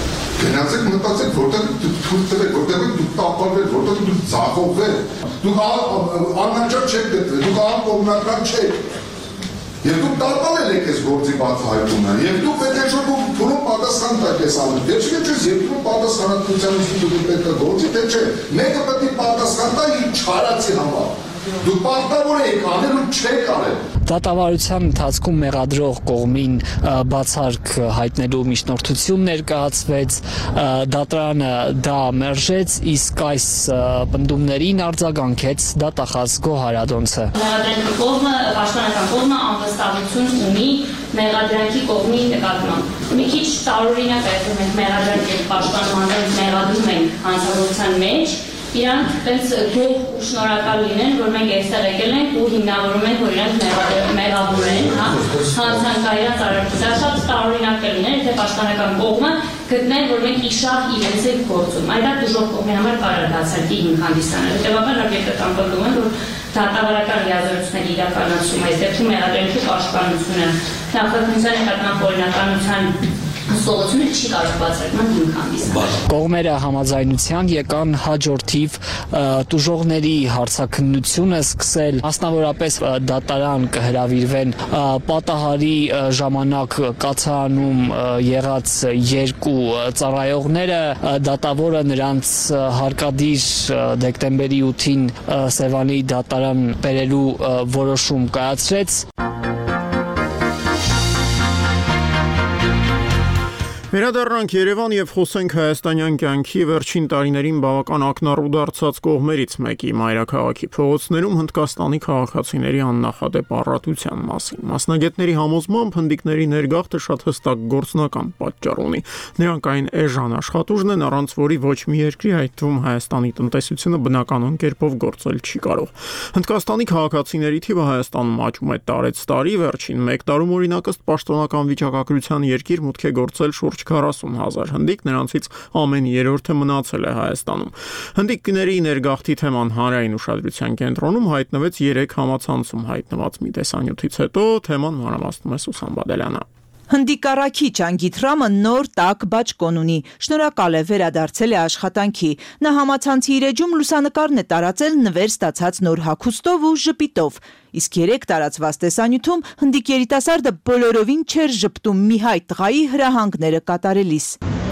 Գնացեք մտածեք, որտեղ դուք թույլ տվեք, որտեղ դուք տապալվեք, որտեղ դուք ձախողվեք, դուք աննաճար չեք գտնվել, դուք անկողմնակալ չեք։ Եվ դուք տալպալել եք ես գործի բացահայտումը, եւ դուք պետք է շոկում փորում պատասխան տակ ես անում։ Դե չէ՞ չես երկրում պատասխանատվության ինստիտուտի պետք է գործի, դե չէ։ Մեկը պետք է պատասխան տա իր չարացի համար։ Դուք պարտավոր եք անել ու չեք արել։ Դատավարության ընթացքում մեղադրող կողմին բացարկ հայտնելու միջնորդություն ներկայացվեց, դատարանը դա մերժեց, իսկ այս պնդումներին արձագանքեց դատախազ Գոհար Ադոնցը։ Մեղադրանքի կողմը, պաշտպանական կողմը անվստահություն ունի մեղադրանքի կողմի նկատմամբ։ Մի քիչ տարօրինակ է, որ մենք մեղադրանքի պաշտպանողներին մեղադրում ենք հանցավորության մեջ, իրանք տենց գոհ ու շնորհակալ լինեն, որ մենք այստեղ եկել ենք ու հիմնավորում ենք, որ իրանք մեղավոր են, հա, հանցանքային արարքության շատ տարօրինակ կլիներ, եթե պաշտպանական կողմը գտնեն, որ մենք իշահ իրենց ենք գործում։ Այդ դժոխ կողմի համար կարող է բացարկի հիմք հանդիսանալ։ Հետևաբար հարկետական պնդում են, որ դատավարական լիազորությունների իրականացումը, այս դեպքում մեղադրանքի պաշտպանությունը, նախաքննության նկատմամբ օրինականության սողությունը չի կարող բացարկման հիմք հանդիսանալ։ Կողմերը համաձայնության եկան հաջորդիվ տուժողների հարցաքննությունը սկսել, մասնավորապես դատարան կհրավիրվեն պատահարի ժամանակ կացարանում եղած երկու ծառայողները, դատավորը նրանց հարկադիր դեկտեմբերի ութին Սևանի դատարան բերելու որոշում կայացրեց։ Վերադառնանք Երևան եւ խոսենք հայաստանյան կյանքի վերջին տարիներին բավական ակնառու դարձած կողմերից մեկի մայրաքաղաքի փողոցներում Հնդկաստանի քաղաքացիների աննախադեպ առատության մասին։ Մասնագետների համոզմամբ հնդիկների ներգաղթը շատ հստակ գործնական պատճառ ունի։ Նրանք այն էժան աշխատուժն են, առանց որի ոչ մի երկրի, այդ թվում Հայաստանի տնտեսությունը բնականon կերպով գործել չի կարող։ Հնդկաստանի քաղաքացիների թիվը Հայաստանում աճում է տարեցտարի, վերջին մեկ տարում օրինակ ըստ պաշտոնական վիճակագրության երկիր մուտք է գործել շուրջ քառասուն հազար հնդիկ, նրանցից ամեն երրորդը մնացել է Հայաստանում։ Հնդիկների ներգաղթի թեման հանրային ուշադրության կենտրոնում հայտնվեց երեք համացանցում հայտնված մի տեսանյութից հետո, թեման մանրամասնում է Սուսան Բադելյանը։ Հնդիկառաքիչ Անգիթրամը նոր տաք բաճկոն ունի, շնորհակալ է, վերադարձել է աշխատանքի։ Նա համացանցի իր էջում լուսանկարն է տարածել նվեր ստացած նոր հագուստով ու ժպիտով։ Իսկ երեք տարածված տեսանյութում հնդիկ երիտասարդը բոլորովին չէր ժպտում մի հայ տղայի հրահանգները կատարելիս։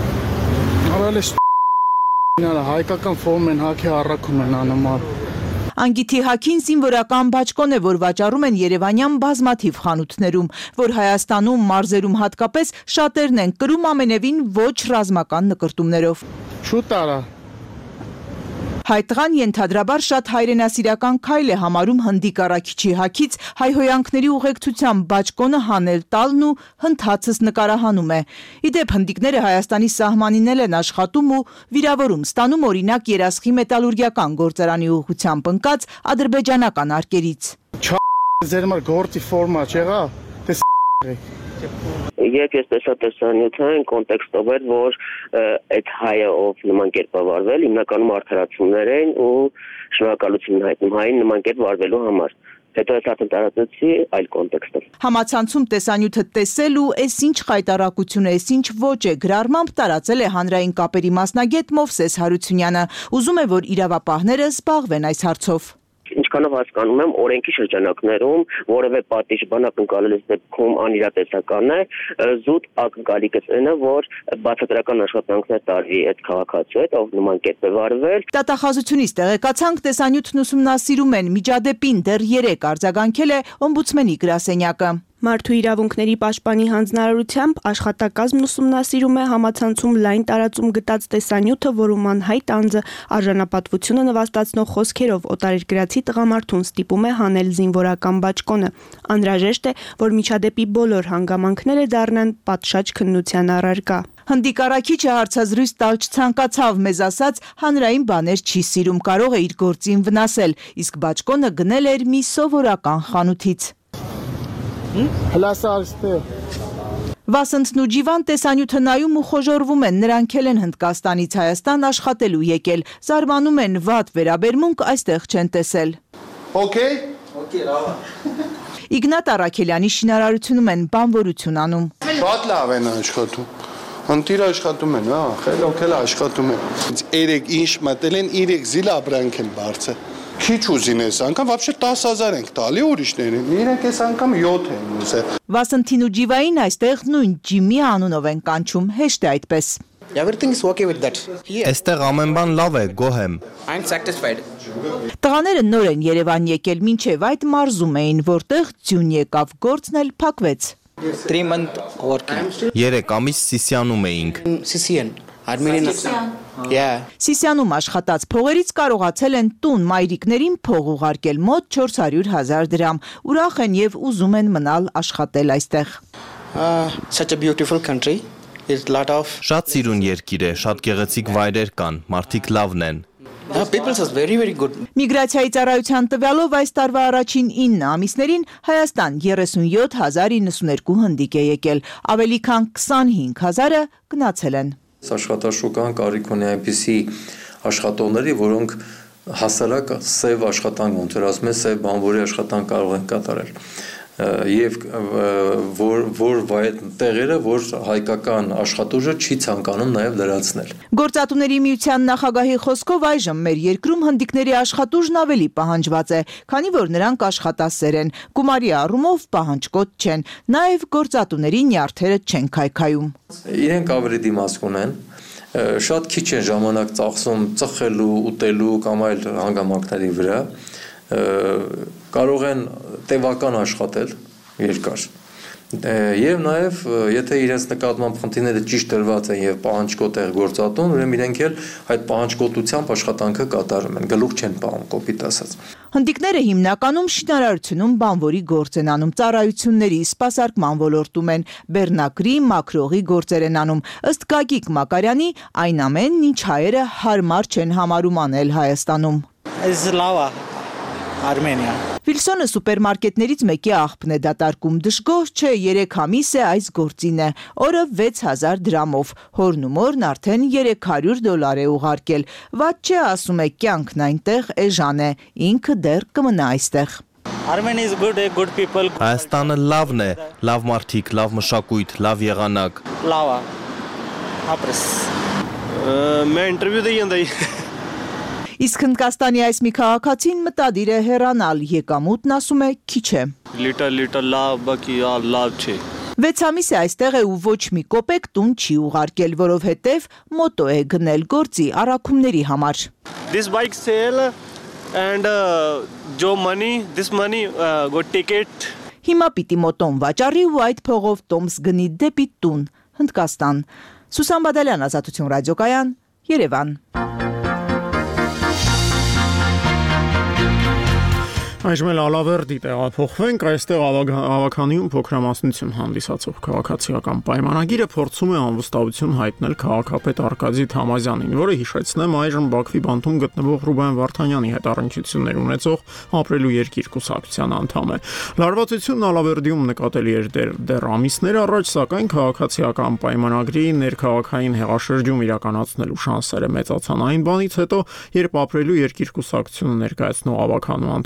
Հայկական ֆորմ են հագի առաքում են անում։ Անգիթի հագին զինվորական բաճկոն է, որ վաճառում են երևանյան բազմաթիվ խանութներում, որ Հայաստանում մարզերում հատկապես շատերն են կրում ամենևին ոչ ռազմական նկրտումներով։ Շուտ արա։ Հայտղան ենթադրաբար շատ հայրենասիրական քայլ է համարում հնդիկ առաքիչի հագից հայհոյանքների ուղեկցությամբ բաճկոնը հանել տալն ու հնդհացս նկարահանում է։ Իդեպ հնդիկները Հայաստանի սահմանին են աշխատում ու վիրավորում ստանում օրինակ Երասխի մետալուրգիական գործարանի ուղղությամբ ընկած ադրբեջանական արկերից։ Ձեր մար գործի ֆորմա չեղա։ Երբ ես տեսա տեսանյութը, այն կոնտեքստով էր, որ այդ հայը ով նման կերպ վարվել, հիմնականում արդարացումներ են ու շնորհակալություն հայտնում հային նման կերպ վարվելու համար։ հետո ես արդեն տարածեցի այլ կոնտեքստով։ Համացանցում տեսանյութը տեսել ու այս ինչ խայտարակություն է, այս ինչ ոչ է գրառմամբ տարածել է հանրային կապերի մասնագետ Մովսես Հարությունյանը, ուզում է, որ իրավապահները զբաղվեն այս հարցով։ Ինչքանով հասկանում եմ, օրենքի շրջանակներում որևէ պատիժ բանակ ընկալելիս դեպքում անիրատեսական է, զուտ ակնկալիքս այն է, որ բացատրական աշխատանքներ տարվի այդ քաղաքացու հետ, ով նման կերպ է վարվել։ Դատախազությունից տեղեկացանք, տեսանյութն ուսումնասիրում են, միջադեպին դեռ երեք արձագանքել է օմբուդսմենի գրասենյակը։ Մարդու իրավունքների պաշտպանի հանձնարարությամբ աշխատակազմն ուսումնասիրում է համացանցում լայն տարածում գտած տեսանյութը, որում անհայտ անձը արժանապատվությունը նվաստացնող խոսքերով օտարերկրացի տղամարդուն ստիպում է հանել զինվորական բաճկոնը։ Անհրաժեշտ է, որ միջադեպի բոլոր հանգամանքները դառնան պատշաճ քննության առարկա։ Հնդիկարակիչը հարցազրույց տալ չցանկացավ, մեզ ասաց, հանրային բաներ չի սիրում, կարող է իր գործին վնասել, իսկ բաճկոնը գնել էր մի սովորական խանութից։ Վասընթն ու Ջիվան տեսանյութը նայում ու խոժորվում են, նրանք էլ են Հնդկաստանից Հայաստան աշխատելու եկել, զարմանում են, վատ վերաբերմունք այստեղ չեն տեսել։ Okay? Okay, լավ։ Իգնատ Արաքելյանի շինարարությունում են բանվորություն անում։ Շատ լավ են աշխատում։ Ընտիր աշխատում են, հա, խելոք էլ աշխատում են։ Երեք ինչ մտել են, երեք զիլ ապրանք են բարձր։ Քիչ ուզին ես անգամ, вообще տասը հազար ենք տալի ուրիշներին, իրենք ես անգամ յոթ են ուզել։ Վասընթին ու Ջիվային այստեղ նույն Ջիմի անունով են կանչում, հեշտ է այդպես։ Everything is okay with that. Այստեղ ամեն բան լավ է, գոհ եմ։ I'm satisfied. Տղաները նոր են Երևան եկել, մինչև այդ մարզում էին, որտեղ ձյուն եկավ, գործն էլ փակվեց։ Three month working. Երեք ամիս Սիսիանում էինք։ Sisian, Armenian. Yeah. Սիսիանում աշխատած փողերից կարողացել են տուն մայրիկներին փող ուղարկել մոտ չորս հարյուր հազար դրամ։ Ուրախ են եւ ուզում են մնալ աշխատել այստեղ։ Such a beautiful country. It's lot of Շատ սիրուն երկիր է, շատ գեղեցիկ վայրեր կան, մարդիկ լավն են։ The people are very very good. Միգրացիայի ծառայության տվյալով այս տարվա առաջին ինը ամիսներին Հայաստան երեսունյոթ հազար իննսուներկու հնդիկ է եկել, ավելի քան քսանհինգ հազարը գնացել են։ Աշխատաշուկան կարիք ունի այնպիսի աշխատողների, որոնք հասարակ սև աշխատանք, ոնց որ ասում են, սև բանվորի աշխատանք կարող են կատարել։ Եվ որ որ այդ տեղերը, որ հայկական աշխատուժը չի ցանկանում նաև լրացնել։ Գործատուների միության նախագահի խոսքով այժմ մեր երկրում հնդիկների աշխատուժն ավելի պահանջված է, քանի որ նրանք աշխատասեր են, գումարի առումով պահանջկոտ չեն, նաև գործատուների նյարդերը չեն քայքայում։ Իրենք ավելի դիմացկուն են, շատ քիչ են ժամանակ ծախսում ծխելու, ուտելու կամ այլ հանգամանքների վրա, կարող են տևական աշխատել երկար։ Եվ նաև եթե իրենց նկատմամբ խնդիրները ճիշտ դրված են եւ պահանջկոտ է գործատում, ուրեմն իրենք էլ այդ պահանջկոտությամբ աշխատանքը կատարում են, գլուխ չեն պահում, կոպիտ ասած։ Հնդիկները հիմնականում շինարարությունում բանվորի գործ են անում, ծառայությունների, սպասարկման ոլորտում են, բեռնակրի, մաքրողի գործեր են անում։ Ըստ Գագիկ Մակարյանի, այն ամենն, ինչ հայերը հարմար չեն համարում անել Հայաստանում։ Armenia. Վիլսոնը սուպերմարկետներից մեկի աղբն է դատարկում, դժգոհ չէ, երեք ամիս է այս գործին է, օրը վեց հազար դրամով, հորն ու մորն արդեն երեք հարյուր դոլար է ուղարկել, վատ չէ, ասում է, կյանքն այնտեղ էժան է, ինքը դեռ կմնա այստեղ։ Armenia is good, good people. Հայաստանը լավն է, լավ մարդիկ, լավ մշակույթ, լավ եղանակ։ Լավ է։ Ապրես։ मैं इंटरव्यू देई ਜਾਂਦਾ Իսկ Հնդկաստանի այս մի քաղաքացին մտադիր է հեռանալ, եկամուտն ասում է քիչ է։ Լիտր լիտր լավ, բակի լավ չէ։ Վեց ամիս է այստեղ է ու ոչ մի կոպեկ տուն չի ուղարկել, որովհետև մոտո է գնել գործի առաքումների համար։ This bike sale and uh, jo money, this money uh, go ticket. Հիմա պիտի մոտոն վաճառի ու այդ փողով տոմս գնի դեպի տուն, Հնդկաստան։ Սուսան Բադալյան, Ազատություն ռադիոկայան, Երևան։ Այժմ էլ Ալավերդի տեղափոխվենք, այստեղ ավականիում փոքրամասնություն հանդիսացող քաղաքացիական պայմանագիրը փորձում է անվստահություն հայտնել քաղաքապետ Արկադի Թամազյանին, որը հիշեցնեմ այժմ Բաքվի բանտում գտնվող Ռուբեն Վարդանյանի հետ առնչություններ ունեցող ապրելու երկիր կուսակցության անդամ է։ Լարվածությունն Ալավերդիում նկատելի էր դեռ ամիսներ առաջ, սակայն քաղաքացիական պայմանագրի ներքաղաքային հեղաշրջում իրականացնելու շանսերը մեծացան այն բանից հետո, երբ ապրելու երկիր կուսակցությունը ներկայացնող ավականու անդամներից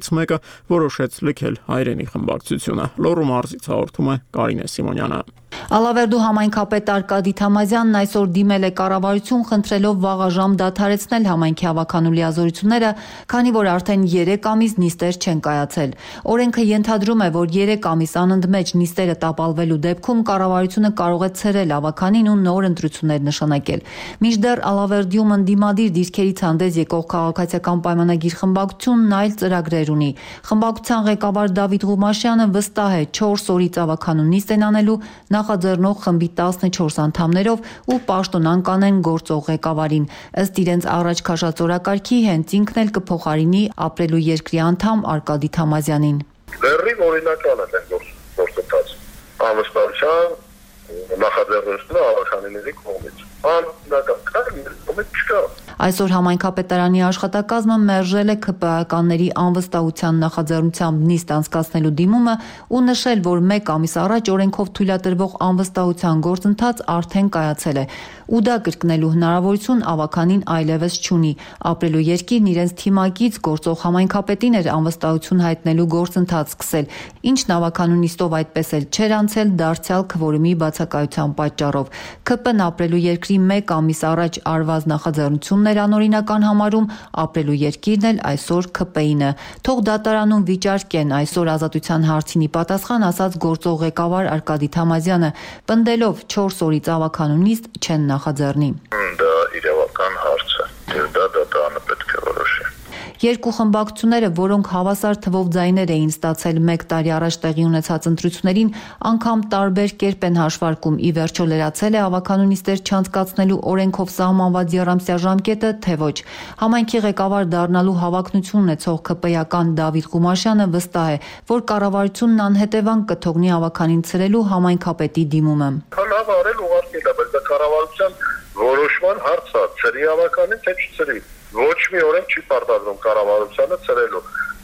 անդամներից մեկը որոշեց լքել հայրենի խմբակցությունը։ Լոռու մարզից հաղորդում է Կարինե Սիմոնյանը։ Ալավերդու համայնքապետ Արկադի Թամազյանն այսօր դիմել է կառավարություն խնդրելով վաղաժամ դադարեցնել համայնքի հավաքանու լիազորությունները, քանի որ արդեն երեք ամիս նիստեր չեն կայացել։ Օրենքը ենթադրում է, որ երեք ամիս անընդմեջ նիստերը տապալվելու դեպքում կառավարությունը կարող է ցրել հավաքանին ու նոր ընտրություններ նշանակել։ Մինչդեռ Ալավերդիում ընդդիմադիր դիրքերից հանդես եկող քաղաքացիական պայմանագիր խմբակցությունն այլ ծրագրեր ունի։ Խմբակցության ղեկավար Դավիթ Ղումաշյանը վստահ է չորս օրից հավաքանու նիստ են անելու նախաձեռնող խմբի տասնչորս անդամներով ու պաշտոնան կանեն գործող ղեկավարին։ Ըստ իրենց առաջ քաշած օրակարգի հենց ինքն էլ կփոխարինի ապրելու երկրի անդամ Արկադի Թամազյանին։ Դեռին օրինական է գործընթաց։ Անվստահության նախաձեռնությունը հավաքանիների կողմից։ Անօրինական քայլ կողմից չկա։ Այսօր համայնքապետարանի աշխատակազմը մերժել է ՔՊԱ-ականների անվստահության նախաձեռնությամբ նիստ անցկացնելու դիմումը ու նշել, որ մեկ ամիս առաջ օրենքով թույլատրվող անվստահության գործընթաց արդեն կայացել է, ու դա կրկնելու հնարավորություն ավականին այլևս չունի։ Ապրելու երկիրն իրենց թիմակից գործող համայնքապետին էր անվստահություն հայտնելու գործընթաց սկսել, ինչն ավականու նիստով այդպես էլ չէր անցել դարձյալ քվորումի բացակայության պատճառով։ ՔՊ-ն ապրելու երկրի մեկ ամիս առաջ արված նախաձեռնությունն անօրինական համարում, ապրելու երկիրն էլ այսօր ՔՊ-ինը։ Թող դատարանում վիճարկեն, այսօր ազատության հարցինի պատասխան ասաց գործող ղեկավար Արկադի Թամազյանը, պնդելով չորս օրից ավականու նիստ չեն նախաձեռնի։ Դա իրավական հարց է, եւ դա դատարանը պետք է որոշի։ Երկու խմբակցությունները, որոնք հավասար թվով ձայներ էին ստացել մեկ տարի առաջ տեղի ունեցած ընտրություններին, անգամ տարբեր կերպ են հաշվարկում։ Ի վերջո լրացել է ավականու նիստեր չանցկացնելու օրենքով սահմանված եռամսյա ժամկետը, թե ոչ։ Համայնքի ղեկավար դառնալու հավակնություն ունեցող ՔՊ-ական Դավիթ Ղումաշյանը վստահ է, որ կառավարությունն անհետևանք կթողնի ավականին ցրելու համայնքապետի դիմումը։ Լավ արել ուղարկել է, բայց դա կառավարության որոշման հարց է, ցրի ավականին թե չցրի։ Ոչ մի օրենք չի պարտադրում կառավարությանը ցրելու։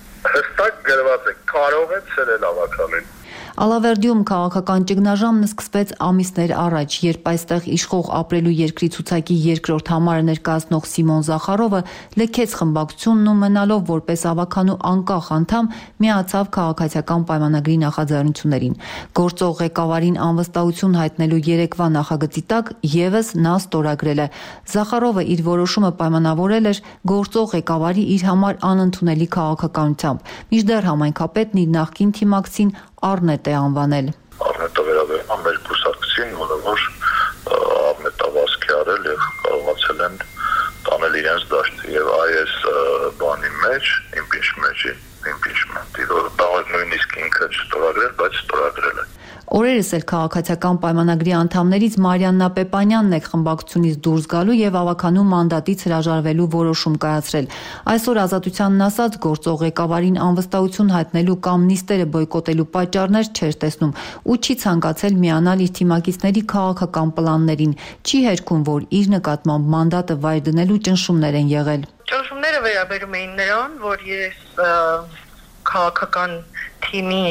Հստակ գրված է, կարող է ցրել ավականին։ Ալավերդիում քաղաքական ճգնաժամն սկսվեց ամիսներ առաջ, երբ այստեղ իշխող ապրելու երկրի ցուցակի երկրորդ համարը ներկայացնող Սիմոն Զախարովը լքեց խմբակցությունն ու մնալով որպես ավականու անկախ անդամ միացավ քաղաքացիական պայմանագրի նախաձեռնություններին։ Գործող ղեկավարին անվստահություն հայտնելու երեկվա նախագծի տակ եւս նա ստորագրել է։ Զախարովը իր որոշումը պայմանավորել էր գործող ղեկավարի իր համար անընդունելի քաղաքականությամբ։ Մինչդեռ համայնքապետն իր նախկին թիմակցին Արնետ է անվանել։ Արնետը վերաբերում է մեր կուսակցին, որը որ արնետավազք է արել եւ կարողացել են տանել իրենց դաշտը եւ այս բանի մեջ, impeachment-ի, impeachment-ի, որ կարող նույնիսկ ինքը չստորագրել, բայց ստորագրել է։ Օրերս էլ քաղաքացիական պայմանագրի անդամներից Մարիաննա Պեպանյանն է խմբակցությունից դուրս գալու եւ ավականու մանդատից հրաժարվելու որոշում կայացրել։ Այսօր ազատությանն ասած գործող ղեկավարին անվստահություն հայտնելու կամ նիստերը բոյկոտելու պատճառներ չէր տեսնում ու չի ցանկացել միանալ իր թիմակիցների քաղաքական պլաններին։ Չի հերքում, որ իր նկատմամբ մանդատը վայր դնելու ճնշումներ են եղել։ Ճնշումները վերաբերում էին նրան, որ ես քաղաքական թիմի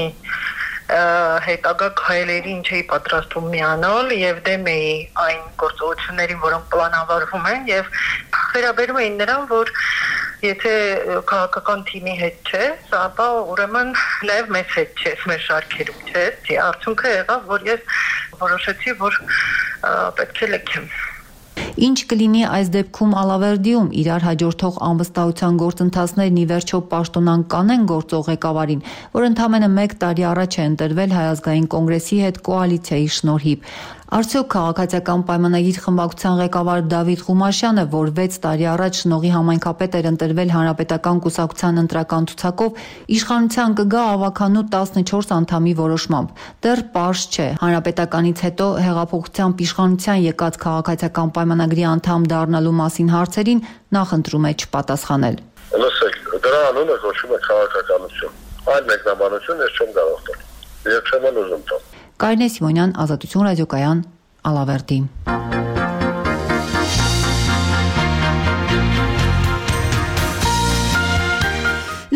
հետագա քայլերին չէի պատրաստվում միանալ եւ դեմ էի այն գործողություններին, որոնք պլանավորվում են եւ վերաբերում էին նրան, որ եթե քաղաքական թիմի հետ չէ, ապա ուրեմն նաեւ մեծ հետ չէ, մեր շարքերում չէ։ Արդյունքը եղավ, որ ես որոշեցի, որ պետք է լքեմ։ Ինչ կլինի այս դեպքում Ալավերդիում իրար հաջորդող անվստահության գործընթացներն ի վերջո պաշտոնան կանեն գործող ղեկավարին, որ ընդամենը մեկ տարի առաջ է ընտրվել Հայ ազգային կոնգրեսի հետ կոալիցիայի շնորհիվ։ Արդյոք քաղաքացիական պայմանագիր խմբակցության ղեկավար Դավիթ Ղումաշյանը, որ վեց տարի առաջ շնորհի համայնքապետ էր ընտրվել Հանրապետական կուսակցության ընտրական ցուցակով, իշխանության կգա ավականու տասնչորս անդամի որոշմամբ։ Դեռ պարզ չէ։ Հանրապետականից հետո հեղափոխությամբ իշխանության եկած քաղաքացիական պայմանագրի անդամ դառնալու մասին հարցերին նախընտրում է չպատասխանել։ Լսեք, դրա անունը կոչվում է քաղաքականություն։ Այլ մեկնաբանություն ես չեմ կարող տալ։ Ես չեմ ուզում տալ։ Կարինե Սիմոնյան, Ազատություն ռադիոկայան, Ալավերդի։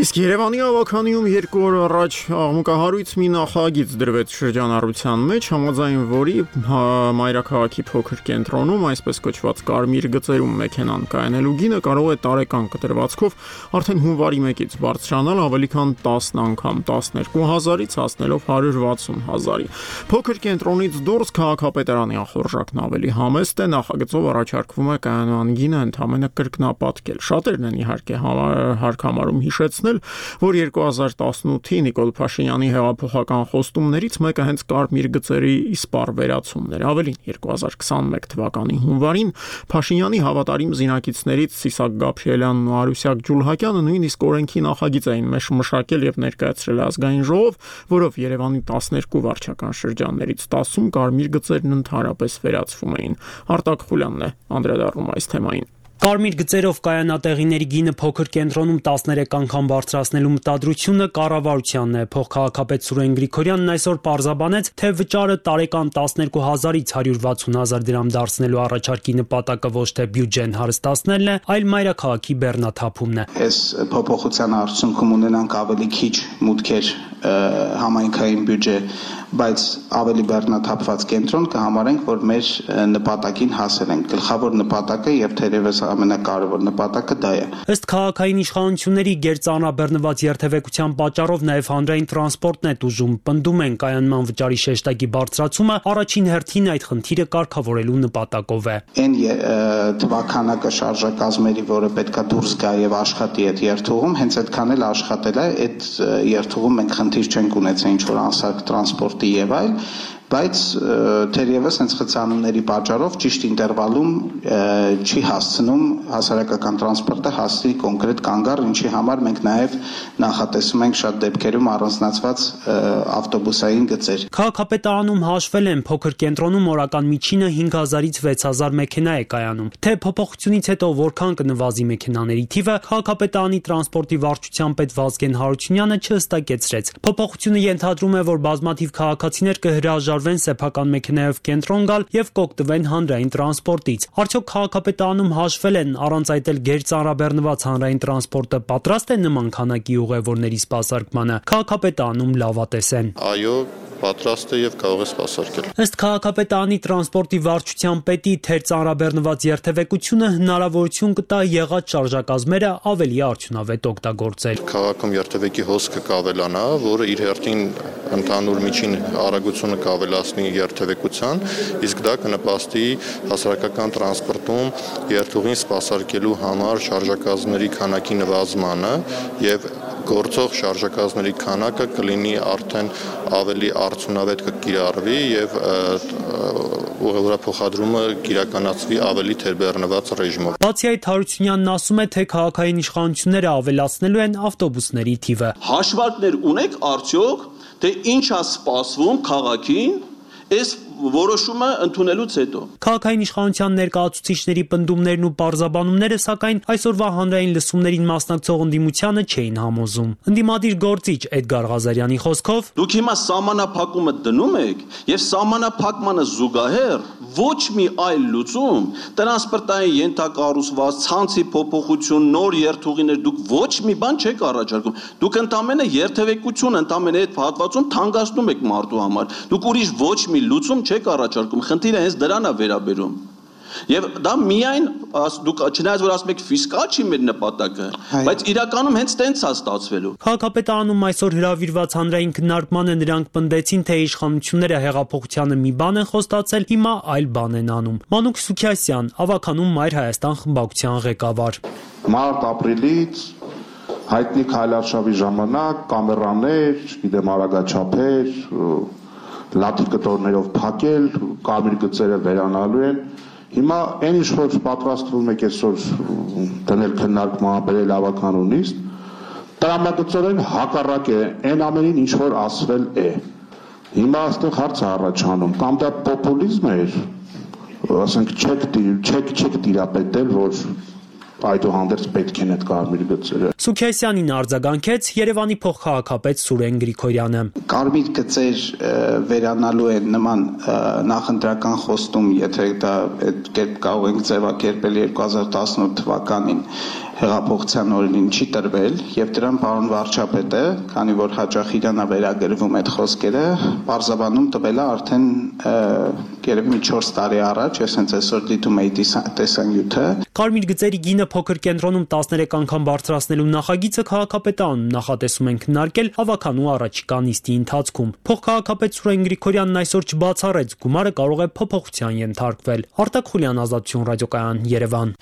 Իսկ Երևանի ավականիում երկու օր առաջ աղմուկահարույց մի նախագիծ դրվեց շրջանառության մեջ, համաձայն որի մայրաքաղաքի փոքր կենտրոնում, այսպես կոչված կարմիր գծերում մեքենան կայանելու գինը կարող է տարեկան կտրվածքով արդեն հունվարի մեկից բարձրանալ ավելի քան տասն անգամ, տասներկու հազարից հասնելով հարյուր վաթսուն հազարի։ Փոքր կենտրոնից դուրս քաղաքապետարանի ախորժակն ավելի համեստ է, նախագծով առաջարկվում է կայանման գինը ընդամենը կրկնապատկել։ Շատերն են իհարկե հարկամարում հիշեցնել, որ երկու հազար տասնութի Նիկոլ Փաշինյանի հեղափոխական խոստումներից մեկը հենց կարմիր գծերի իսպառ վերացումն էր։ Ավելին, երկու հազար քսաներկու թվականի հունվարին Փաշինյանի հավատարիմ զինակիցներից Սիսակ Գաբրիելյանն ու Արուսյակ Ջուլհակյանը նույնիսկ օրենքի նախագիծ էին մշակել եւ ներկայացրել ազգային ժողով, որով Երևանի տասներկու վարչական շրջաններից տասում կարմիր գծերն ընդհանրապես վերացվում էին։ Արտակ Խուլյանն է անդրադառնում այս թեմային։ Կարմիր գծերով կայանատեղիների գինը փոքր կենտրոնում տասներեք անգամ բարձրացնելու մտադրությունը կառավարությանն է։ Փոխքաղաքապետ Սուրեն Գրիգորյանն այսօր պարզաբանեց, թե վճարը տարեկան տասներկու հազարից հարյուր վաթսուն հազար դրամ դարձնելու առաջարկի նպատակը ոչ թե բյուջեն հարստացնելն է, այլ մայրաքաղաքի բեռնաթափումն է։ Այս փոփոխության արդյունքում ունենանք ավելի քիչ մուտքեր համայնքային բյուջե, բայց ավելի բեռնաթափված կենտրոն կհամարենք, որ մեր նպատակին հասել ենք։ Գլխավոր նպատակը եւ թերևս ամենակարևոր նպատակը դա է։ Ըստ քաղաքային իշխանությունների գերծանրաբեռնված երթևեկության պատճառով նաեւ հանրային տրանսպորտն է տուժում։ Պնդում են կայանման վճարի շեշտակի բարձրացումը առաջին հերթին այդ խնդիրը կարգավորելու նպատակով է։ Այն թվականակը շարժակազմերի, որը պետքա դուրս գա եւ աշխատի այդ երթուղում, հենց այդքան էլ աշխատել է այդ երթուղում մենք խնդիր չենք ունեցել ինչ որ անսարք տրանսպորտի եւ այլ, բայց թերևս հենց խցանումների պատճառով ճիշտ ինտերվալում չի հասցնում հասարակական տրանսպորտը հասցի կոնկրետ կանգառ, ինչի համար մենք նաև նախատեսում ենք շատ դեպքերում առանձնացված ավտոբուսային գծեր։ Քաղաքապետարանում հաշվել են փոքր կենտրոնում օրական միջինը հինգ հազարից վեց հազար մեքենա է կայանում։ Թե փոփոխությունից հետո որքան կնվազի մեքենաների թիվը, քաղաքապետարանի տրանսպորտի վարչության պետ Վազգեն Հարությունյանը չհստակեցրեց։ Փոփոխությունը ենթադրում է, որ բազմաթիվ քաղաքացիներ կհրաժարվեն սեփական մեքենայով կենտրոն գալ եւ կօգտվեն հանրային տրանսպորտից։ Արդյոք քաղաքապետարանում հաշվել են առանց այդ էլ գերծանրաբեռնված հանրային տրանսպորտը պատրաստ է նման քանակի ուղևորների սպասարկմանը։ Քաղաքապետարանում լավատես են։ Այո, պատրաստ է եւ կարող է սպասարկել։ Ըստ քաղաքապետարանի տրանսպորտի վարչության պետի թեր ծանրաբեռնված երթևեկությունը հնարավորություն կտա եղած շարժակազմերը ավելի արդյունավետ օգտագործել։ Քաղաքում երթևեկի հոսքը կավելանա, որը իր հերթին ընդհանուր միջին արագությունը կավելացնի երթևեկության, իսկ դա կնպաստի հասարակական տրանսպորտում երթուղին սպասարկելու համար շարժակազմների քանակի նվազմանը եւ գործող շարժակազմերի քանակը կլինի արդեն ավելի արդյունավետ կկիրառվի եւ ուղևորափոխադրումը կիրականացվի ավելի թերբեռնված ռեժիմով։ Բացի այդ, Հարությունյանն ասում է, թե քաղաքային իշխանությունները ավելացնելու են ավտոբուսների թիվը։ Հաշվարկներ ունեք արդյոք, թե ինչ է սպասվում քաղաքին այս որոշումը ընդունելուց հետո։ Քաղաքային իշխանության ներկայացուցիչների պնդումներն ու պարզաբանումները սակայն այսօրվա հանրային լսումներին մասնակցող ընդդիմությանը չէին համոզում։ Ընդդիմադիր գործիչ Էդգար Ղազարյանի խոսքով. Դուք հիմա սահմանափակումը դնում եք եւ սահմանափակմանը զուգահեռ ոչ մի այլ լուծում, տրանսպորտային ենթակառուցված, ցանցի փոփոխություն, նոր երթուղիներ, դուք ոչ մի բան չեք առաջարկում։ Դուք ընդամենը երթևեկություն, ընդամենը այդ հատվածում թանկացնում եք մարդու համար։ Դուք ուրիշ ոչ մի լուծում չեք առաջարկում, խնդիրը հենց դրան է վերաբերում։ Եվ դա միայն դուք չնայած որ ասում եք ֆիսկալ չի մեր նպատակը, բայց իրականում հենց տենց է ստացվելու։ Քաղաքապետարանում այսօր հրավիրված հանրային քննարկմանը նրանք պնդեցին, թե իշխանությունները հեղափոխությանը մի բան են խոստացել, հիմա այլ բան են անում։ Մանուկ Սուքիասյան, Ավականում Մայր Հայաստան խմբակցության ղեկավար։ Մարտ-ապրիլից հայտնի քայլարշավի ժամանակ կամերաներ, գիտեմ արագաչափեր, լաթի կտորներով փակել, կարմիր գծերը վերանալու են։ Հիմա այն ինչ որ պատրաստվում եք այսօր դնել քննարկման բերել ավականունից, տրամագծորեն հակառակ է այն ամենին ինչ որ ասվել է։ Հիմա այստեղ հարց է առաջանում, կամ դա պոպուլիզմ է, ասենք չեք չեք չեք տիրապետել, որ այդուհանդերձ պետք են այդ կարմիր գծերը։ Սուքիասյանին արձագանքեց Երևանի փոխքաղաքապետ Սուրեն Գրիգորյանը։ Կարմիր գծեր վերանալու են նման նախընտրական խոստում, եթե դա այդ կերպ կարող ենք ձևակերպել երկու հազար տասնութ թվականին, հեղափոխության օրերին չի տրվել եւ դրան պարոն վարչապետը, քանի որ հաճախ իրան է վերագրվում այդ խոսքերը, բարձրաբանում տվել է արդեն երևի մի չորս տարի առաջ, ես հենց այսօր դիտում էի տեսանյութը։ Կարմիր գծերի գինը փոքր կենտրոնում տասներեք անգամ բարձրացնելու նախագիծը քաղաքապետարանում նախատեսում են քննարկել հավաքանու առաջիկա նիստի ընթացքում։ Փոխքաղաքապետ Սուրեն Գրիգորյանն այսօր չբացառեց, գումարը կարող է փոփոխության ենթարկվել։ Արտակ Խուլյան, Ազատություն ռադիոկայան, Երևան։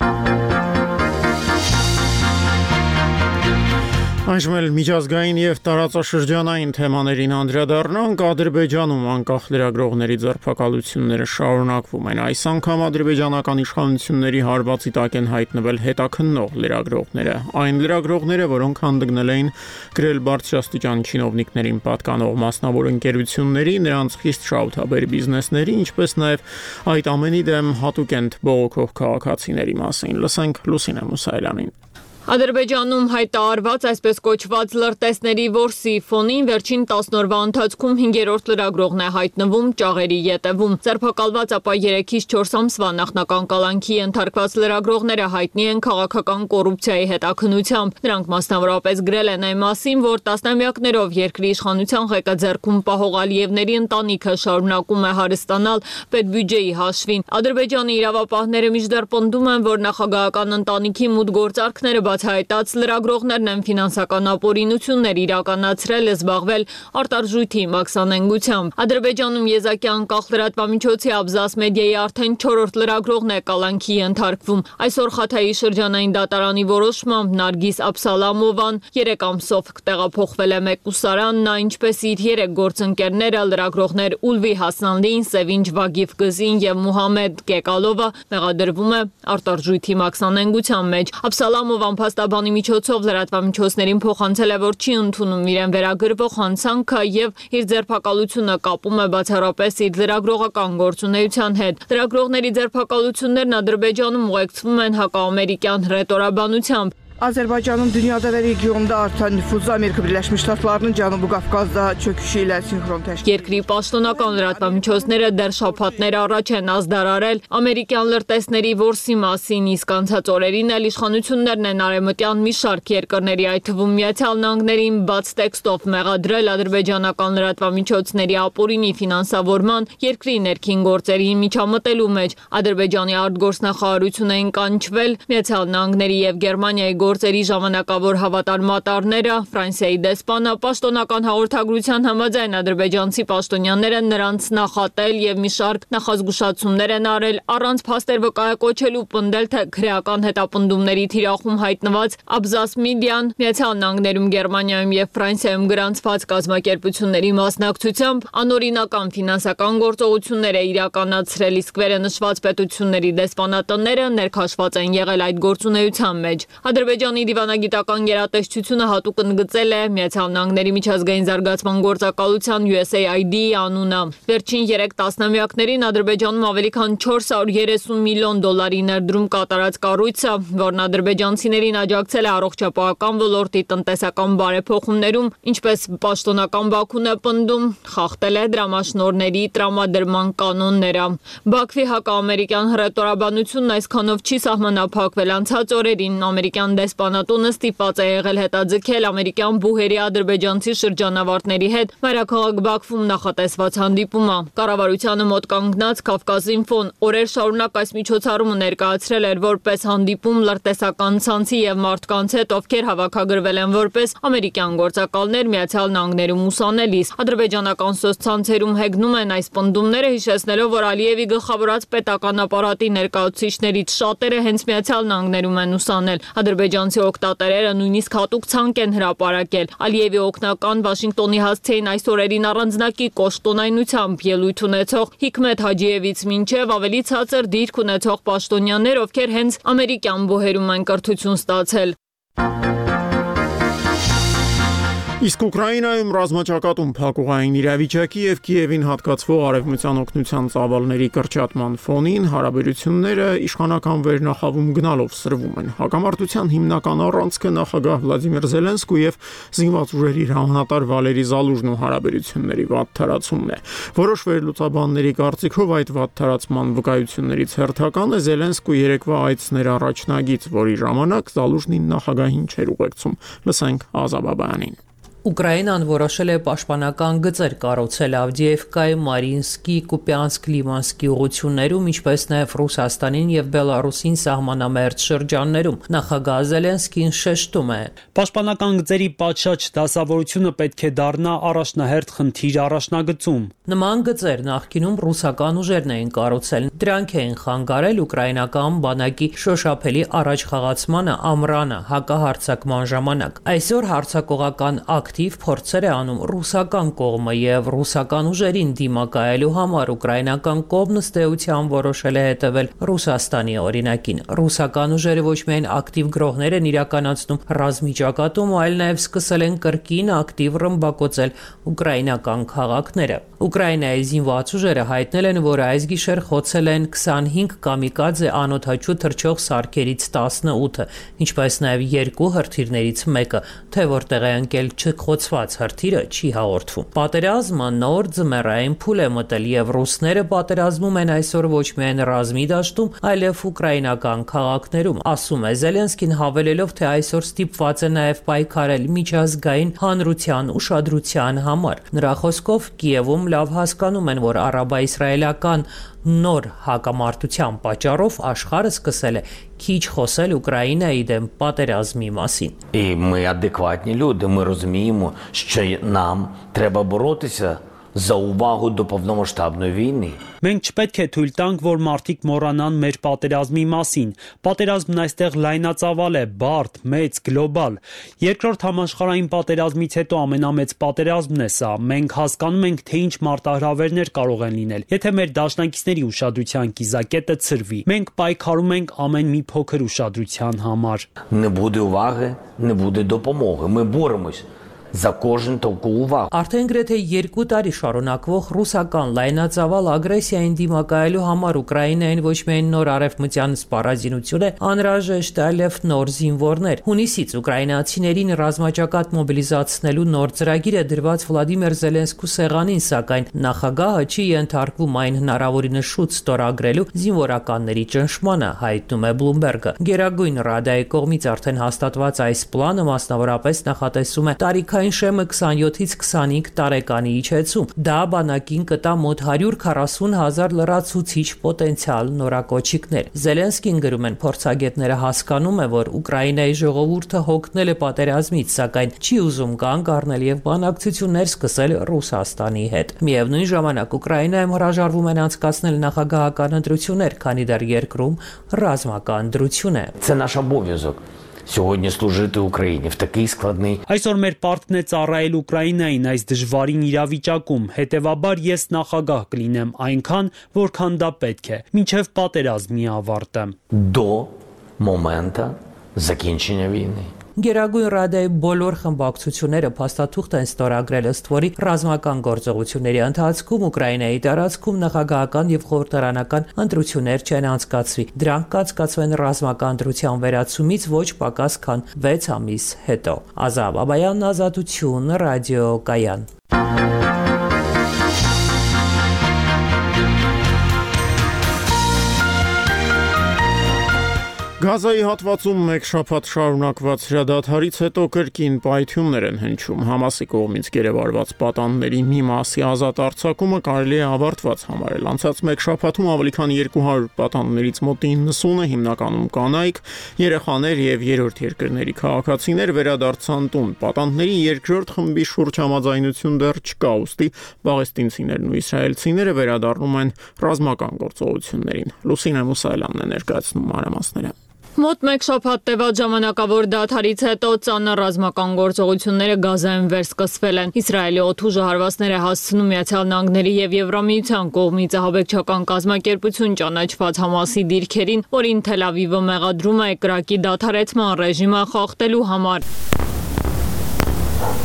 Այժմ էլ միջազգային եւ տարածաշրջանային թեմաներին անդրադառնանք։ Ադրբեջանում անկախ լրագրողների ձերբակալությունները շարունակվում են։ Այս անգամ ադրբեջանական իշխանությունների հարվածի տակ են հայտնվել հետաքննող լրագրողները։ Այն լրագրողները, որոնք հանդգնել էին գրել բարձրաստիճան չինովնիկներին պատկանող մասնավոր ընկերությունների, նրանց խիստ շահութաբեր բիզնեսների, ինչպես նաեւ այդ ամենի դեմ հատուկ են բողոքող քաղաքացիների մասին։ Լսենք Լուսինե Մուսայելյանին։ Ադրբեջանում հայտարարված այսպես կոչված լրտեսների որսի ֆոնին վերջին տասն օրվա ընթացքում հինգերորդ լրագրողն է հայտնվում ճաղերի ետևում։ Ձերբակալված ապա երեքից չորս ամսվա նախնական կալանքի ենթարկված լրագրողները հայտնի են քաղաքական կոռուպցիայի հետաքննությամբ։ Նրանք մասնավորապես գրել են այն մասին, որ տասնամյակներով երկրի իշխանության ղեկը ձեռքում պահող Ալիևների ընտանիքը շարունակում է հարստանալ պետբյուջեի հաշվին։ Ադրբեջանի իրավապահները մինչդեռ պնդում են, որ նախագահական ընտանիքի մուտք գործարքները բացահայտած լրագրողներն են ֆինանսական ապօրինություններ իրականացրել, զբաղվել արտարժույթի մաքսանենգությամբ։ Ադրբեջանում եզակի անկախ լրատվամիջոցի Աբզաս մեդիայի արդեն չորրորդ լրագրողն է կալանքի ենթարկվում։ Այսօր Խաթայի շրջանային դատարանի որոշմամբ Նարգիս Աբսալամովան երեք ամսով տեղափոխվել է Մեկուսարան, նա ինչպես իր երեք գործընկերները լրագրողներ Ուլվի Հասանլին, Սևինջ Վագիվ Գզին եւ Մուհամեդ Կեկալովը մեղադրվում է արտարժույթի մաքսանենգության մեջ։ Աբսալամովան փաստաբանի միջոցով լրատվամիջոցներին փոխանցել է, որ չի ընդունում իրեն վերագրվող հանցանքը եւ իր ձերբակալությունը կապում է բացառապես իր լրագրողական գործունեության հետ։ Լրագրողների ձերբակալություններն Ադրբեջանում ուղեկցվում են հակաամերիկյան հռետորաբանությամբ։ Azərbaycanın dünyada və regionda artan nüfuzu Amerika Birləşmiş Ştatlarının Cənubi Qafqazda çöküşü ilə sinxron təşkil edir։ Երկրի պաշտոնական լրատվամիջոցները դեռ շաբաթներ առաջ են ազդարարել ամերիկյան լրտեսների որսի մասին, իսկ անցած օրերին էլ իշխանություններն են արևմտյան մի շարք երկրների, այդ թվում Միացյալ Նահանգներին բաց տեքստով մեղադրել ադրբեջանական լրատվամիջոցների ապօրինի ֆինանսավորման, երկրի ներքին գործերի միջամտելու մեջ։ Ադրբեջանի արտգործնախարարությունը կանչվել Միացյալ Նահանգների եւ Գերմանիայի գործերի ժամանակավոր հավատարմատարները, Ֆրանսիայի դեսպանը պաշտոնական հաղորդագրության համաձայն ադրբեջանցի պաշտոնյաները նրանց նախատել եւ մի շարք նախազգուշացումներ են արել առանց փաստեր վկայակոչելու, պնդել թե քրեական հետապնդումների թիրախում հայտնված Աբզաս մեդիան Միացյալ Նահանգներում, Գերմանիայում եւ Ֆրանսիայում գրանցված կազմակերպությունների մասնակցությամբ անօրինական ֆինանսական գործողություններ է իրականացրել, իսկ վերենշված պետությունների դեսպանատները ներքաշված են եղել այդ գործունեության մեջ։ Ադրբեջանի դիվանագիտական գերատեսչությունը հատուկ ընդգծել է Միացյալ Նահանգների միջազգային զարգացման գործակալության U S A I D անունը։ Վերջին երեք տասնամյակներին Ադրբեջանում ավելի քան չորս հարյուր երեսուն միլիոն դոլարի ներդրում կատարած կառույցը, որն ադրբեջանցիներին աջակցել է առողջապահական ոլորտի տնտեսական բարեփոխումներում, ինչպես պաշտոնական Բաքուն է պնդում, խախտել է դրամաշնորհների տրամադրման կանոնները։ Բաքվի հակաամերիկյան հռետորաբանությունն այսքանով չի սահմանափակվել անցած օրերին ամերիկյան դեսպանատունը ստիպված է եղել հետաձգել ամերիկյան բուհերի ադրբեջանցի շրջանավարտների հետ մայրաքաղաք Բաքվում նախատեսված հանդիպումը։ Կառավարությանը մոտ կանգնած Կավկասինֆոն օրեր շարունակ այս միջոցառումը ներկայացրել էր որպես հանդիպում լրտեսական ցանցի եւ մարդկանց հետ, ովքեր հավաքագրվել են որպես ամերիկյան գործակալներ Միացյալ Նահանգներում ուսանելիս։ Ադրբեջանական սոցցանցերում հեգնում են այս պնդումները, հիշեցնելով, որ Ալիևի գլխավորած պետական ապարատի ներկայացուցիչներից շատերը հենց Միացյալ Նահանգներում են ուսանել։ Ադրբեջանցի օգտատերերը նույնիսկ հատուկ ցանկ են հրապարակել։ Ալիևի օգնական Վաշինգտոնի հասցեին այս օրերին առանձնակի կոշտոնայնությամբ ելույթ ունեցող Հիկմետ Հաջիևից մինչև ավելի ցածր դիրք ունեցող պաշտոնյաներ, ովքեր հենց ամերիկյան բուհերում են կրթություն ստացել։ Իսկ Ուկրաինայում ռազմաճակատում փակուղային իրավիճակի եւ Կիևին հատկացվող արևմտյան օգնության ծավալների կրճատման ֆոնին հարաբերությունները իշխանական վերնախավում գնալով սրվում են։ Հակամարտության հիմնական առանցքը նախագահ Վլադիմիր Զելենսկու եւ զինված ուժերի հրամանատար Վալերի Զալուժնու հարաբերությունների վատ թարացումն է։ Որոշ վերլուծաբանների կարծիքով այդ վատ թարացման վկայություններից հերթականը Զելենսկու երեկվա այցներ առաջնագիծ, որի ժամանակ Զալուժնին նախագահին չէր ուղեկցում։ Լսենք Ազաբաբյանին։ Ուկրաինան որոշել է պաշտպանական գծեր կառուցել Ավդիևկայի, Մարինսկի, Կուպյանսկ, Լիմանսկի ուղղություններում, ինչպես նաև Ռուսաստանին եւ Բելարուսին սահմանամերձ շրջաններում։ Նախագահ Զելենսկին շեշտում է. Պաշտպանական գծերի պատշաճ դասավորությունը պետք է դառնա առաջնահերթ խնդիր առաջնագծում։ Նման գծեր նախկինում ռուսական ուժերն էին կառուցել։ Դրանք էին խանգարել ուկրաինական բանակի շոշափելի առաջխաղացմանը ամռանը հակահարձակման ժամանակ։ Այսօր հարձակողական ակտիվ փորձեր է անում ռուսական կողմը եւ ռուսական ուժերին դիմակայելու համար ուկրաինական կողմն ըստ էության որոշել է հետևել Ռուսաստանի օրինակին։ Ռուսական ուժերը ոչ միայն ակտիվ գրոհներ են իրականացնում ռազմի ճակատում, այլ նաեւ սկսել են կրկին ակտիվ ռմբակոծել ուկրաինական քաղաքները։ Ուկրաինայի զինված ուժերը հայտնել են, որ այս գիշեր խոցել են քսանհինգ կամիկադզե անօդաչու թռչող սարքերից տասնութը, ինչպես նաև երկու հրթիռներից մեկը, թե որտեղ է ընկել չխոցված հրթիռը չի հաղորդվում։ Պատերազմը նոր ձմեռային փուլ է մտել եւ ռուսները պատերազմում են այսօր ոչ միայն ռազմի դաշտում, այլև ուկրաինական քաղաքներում, ասում է Զելենսկին, հավելելով, թե այսօր ստիպված է նաև պայքարել միջազգային հանրության ուշադրության համար։ Նրա խոսքով Կիևում լավ հասկանում են, որ արաբա-իսրայելական նոր հակամարտության պատճառով աշխարհը սկսել է քիչ խոսել Українայի դեմ պատերազմի մասին. І ми адекватні люди, ми розуміємо, що нам треба боротися за увагу до повномасштабної війни. Մենք չպետք է թույլ տանք, որ մարդիկ մոռանան մեր պատերազմի մասին։ Պատերազմն այստեղ լայնածավալ է, բարդ, մեծ, գլոբալ։ Երկրորդ համաշխարհային պատերազմից հետո ամենամեծ պատերազմն է սա։ Մենք հասկանում ենք, թե ինչ մարտահրավերներ կարող են լինել, եթե մեր դաշնակիցների ուշադրության կիզակետը ցրվի։ Մենք պայքարում ենք ամեն մի փոքր ուշադրության համար։ Не буде уваги, не буде допомоги. Ми боремось за кожен таку увагу. Արդեն գրեթե երկու տարի շարունակվող ռուսական լայնածավալ ագրեսիային դիմակայելու համար Ուկրաինային ոչ միայն նոր արևմտյան սպառազինություն է անհրաժեշտ, այլև նոր զինվորներ։ Հունիսից ուկրաինացիներին ռազմաճակատ մոբիլիզացնելու նոր ծրագիր է դրված Վլադիմիր Զելենսկու սեղանին, սակայն նախագահը չի ենթարկվում այն հնարավորինս շուտ ստորագրելու զինվորականների ճնշմանը, հայտնում է Bloomberg-ը։ Գերագույն Ռադայի կողմից արդեն հաստատված այս պլանը մասնավորապես նախատեսում է տարիքային շեմը քսանյոթից քսանհինգ տարեկանի իջեցում։ Դա բանակին կտա մոտ հարյուր քառասուն հազար լրացուցիչ պոտենցիալ նորակոչիկներ։ Զելենսկին գրում են փորձագետները հասկանում է, որ Ուկրաինայի ժողովուրդը հոգնել է պատերազմից, սակայն չի ուզում կանգ առնել եւ բանակցություններ սկսել Ռուսաստանի հետ։ Միևնույն ժամանակ Ուկրաինայում հրաժարվում են անցկացնել նախագահական ընտրություններ, քանի դեռ երկրում ռազմական դրություն է։ Це наш обов'язок. Сьогодні служити Україні в такий складний. Այսօր մեր պարտքն է ծառայել Ուկրաինային այս դժվարին իրավիճակում, հետևաբար ես նախագահ կլինեմ այնքան, որքան դա պետք է, մինչև պատերազմի ավարտը։ До моменту закінчення війни. Գերագույն Ռադայի բոլոր խմբակցությունները փաստաթուղթ են ստորագրել, ըստ որի ռազմական գործողությունների ընթացքում Ուկրաինայի տարածքում նախագահական եւ խորհրդարանական ընտրություններ չեն անցկացվի։ Դրանք կացկացվեն ռազմական ընտրության վերացումից ոչ պակաս քան վեց ամիս հետո։ Ազատ Բաբայան, Ազատություն, ռադիոկայան։ Գազայի հատվածում մեկ շաբաթ շարունակված հրադադարից հետո կրկին պայթյուններ են հնչում։ Համասի կողմից գերեվարված պատանդների մի մասի ազատ արձակումը կարելի է ավարտված համարել։ Անցած մեկ շաբաթում ավելի քան երկու հարյուր պատանդներից մոտ իննսունը, հիմնականում կանայք, երեխաներ եւ երրորդ երկրների քաղաքացիներ վերադարձան տուն։ Պատանդների երկրորդ խմբի շուրջ համաձայնություն դեռ չկա, ուստի պաղեստինցիներն ու իսրայելցիները վերադառնում են ռազմական գործողություններին։ Լուսինե Մուսայելյանն է ներկայացնում մանրամասները։ Մոտ մեկ շաբաթ տևած ժամանակավոր դադարից հետո ծանր ռազմական գործողությունները Գազայում վերսկսվել են։ Իսրայելի օդուժը հարվածներ է հասցնում Միացյալ Նահանգների եւ Եվրամիության կողմից ահաբեկչական կազմակերպություն ճանաչված Համասի դիրքերին, որին Թել Ավիվը մեղադրում է կրակի դադարեցման ռեժիմը խախտելու համար։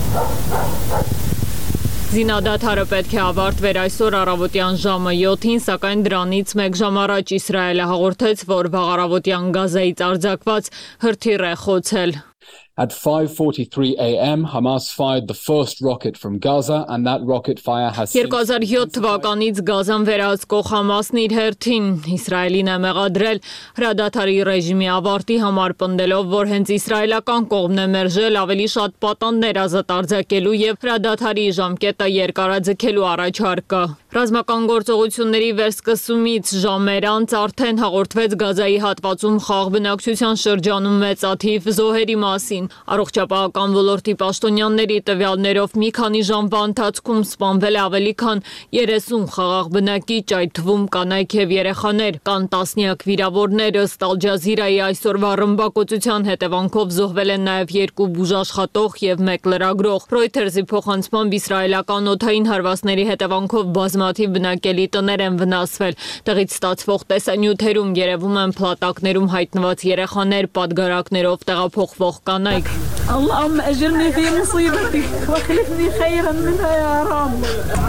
Զինադադարը պետք է ավարտվեր այսօր առավոտյան ժամը յոթին, սակայն դրանից մեկ ժամ առաջ Իսրայելը հաղորդեց, որ վաղ առավոտյան Գազայից արձակված հրթիռ է խոցել։ At five forty-three a m Hamas fired the first rocket from Gaza and that rocket fire has երկու հազար յոթ թվականից Գազան վերահսկող Համասն իր հերթին Իսրայելին է մեղադրել հրադադարի ռեժիմի ավարտի համար, պնդելով, որ հենց իսրայելական կողմն է մերժել ավելի շատ պատանդներ ազատ արձակելու եւ հրադադարի ժամկետը երկարաձգելու առաջարկը։ Ռազմական գործողությունների վերսկսումից ժամեր անց արդեն հաղորդվեց Գազայի հատվածում խաղ բնակչության շրջանում մեծաթիվ զոհերի մասին։ Առողջապահական ոլորտի պաշտոնյաների տվյալներով մի քանի ժամվա ընթացքում սպանվել է ավելի քան երեսուն խաղաղ բնակիչ, այդ թվում կանայք եւ երեխաներ, կան տասնյակ վիրավորներ, ըստ Ալ Ջազիրայի այսօրվա ռմբակոծության հետևանքով զոհվել են նաեւ երկու բուժաշխատող եւ մեկ լրագրող։ Reuters-ի փոխանցմամբ իսրայելական օդային հարվածների հետևանքով բազմաթիվ բնակելի տներ են վնասվել։ Տեղից ստացվող տեսանյութերում երևում են փլատակներում հայտնված երեխաներ, պատգարակներով տեղափոխվող կանայք։ اللهم أجرني في مصيبتي واخلفني خيرا منها يا رب.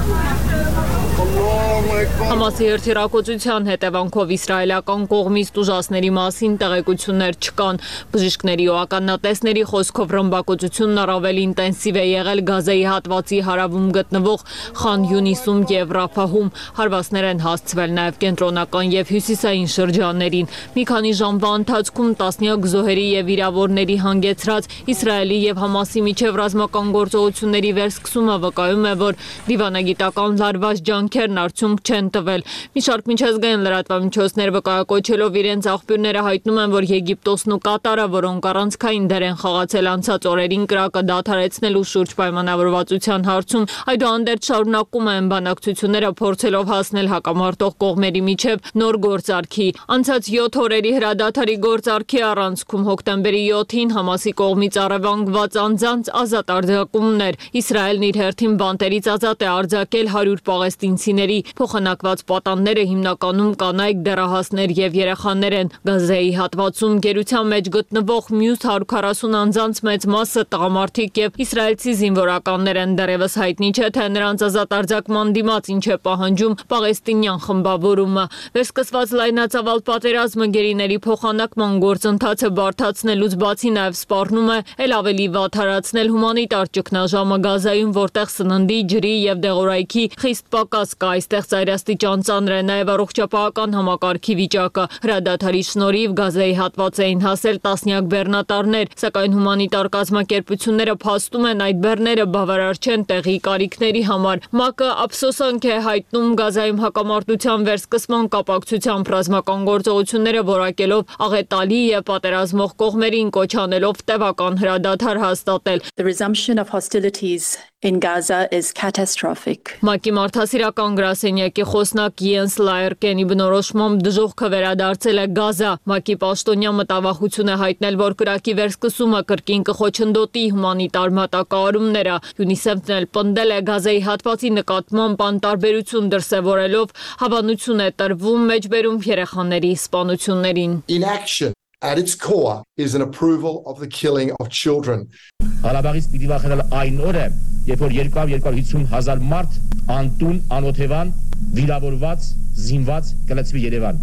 Համասի հրթիռակոծության հետևանքով իսրայելական կողմից տուժածների մասին տեղեկություններ չկան։ Բժիշկների ու ականատեսների խոսքով ռմբակոծությունն առավել ինտենսիվ է եղել Գազայի հատվածի հարավում գտնվող Խան Յունիսում եւ Ռաֆահում։ Հարվածներ են հասցվել նաեւ կենտրոնական եւ հյուսիսային շրջաններին։ Մի քանի ժամվա ընթացքում տասնյակ զոհերի եւ վիրավորների հանգեցրած Իսրայելի եւ Համասի միջև ռազմական գործողությունների վերսկսումը վկայում է, որ դիվանագիտական լարված ջանքերն արդյունք չեն տվել։ Մի շարք միջազգային լրատվամիջոցներ վկայակոչելով իրենց աղբյուրները հայտնում են, որ Եգիպտոսն ու Կատարը, որոնք առանցքային դեր են խաղացել անցած օրերին կրակը դադարեցնելու շուրջ պայմանավորվածության հարցում, այդուհանդերձ շարունակում են բանակցությունները փորձելով հասնել հակամարտող կողմերի միջև նոր գործարքի։ Անցած յոթ օրերի հրադադարի գործարքի առանցքում հոկտեմբերի յոթին Համասի կողմից առևանգված անձանց ազատ արձակումներ։ Իսրայելն իր հերթին բանտերից ազատ է արձակել հարյուր պաղեստինցիների, փոխանակված պատանդները հիմնականում կանայք, դեռահասներ եւ երեխաներ են։ Գազայի հատվածում գերության մեջ գտնվող մյուս հարյուր քառասուն անձանց մեծ մասը տղամարդիկ եւ իսրայելցի զինվորականներ են։ Դեռևս հայտնի չէ, թե նրանց ազատ արձակման դիմաց ինչ է պահանջում պաղեստինյան խմբավորումը։ Վերսկսված լայնածավալ պատերազմը գերիների փոխանակման գործընթացը բարդացնելուց բացի նաեւ սպառնում է ել ավելի վատթարացնել հումանիտար ճգնաժամը Գազայում, որտեղ սննդի, ջրի եւ դեղորայքի խիստ պակաս կա, այստեղ ծայրաստիճան ծանր է նաև առողջապահական համակարգի վիճակը։ Հրադադարի շնորհիվ Գազայի հատված էին հասել տասնյակ բեռնատարներ, սակայն հումանիտար կազմակերպությունները փաստում են այդ բեռները բավարար չեն տեղի կարիքների համար։ ՄԱԿ-ը ափսոսանք է հայտնում Գազայում հակամարտության վերսկսման կապակցությամբ ռազմական գործողությունները որակելով աղետալի եւ պատերազմող կողմերին կոչ անելով տևական հրադադար հաստատել։ The resumption of hostilities in Gaza is catastrophic. ՄԱԿ-ի մարդասիրական գրասենյակի խոսնակ Յենս Լայերկենի բնորոշմամբ դժոխքը վերադարձել է Գազա։ ՄԱԿ-ի պաշտոնյա մտավախություն է հայտնել, որ կրակի վերսկսումը կրկին կխոչընդոտի հումանիտար մատակարարումները։ ՅՈՒՆԻՍԵՖ-ն էլ պնդել է Գազայի հատվածի նկատմամբ անտարբերություն դրսևորելով հավանություն է տրվում մեջբերում երեխաների սպանություններին։ Inaction at its core is an approval of the killing of children. Ղարաբաղից պիտի վախենալ այն օրը, երբ որ երկու հարյուր հիսուն հազար մարդ անտուն, անօթևան, վիրավորված, զինված կլցվի Երևան։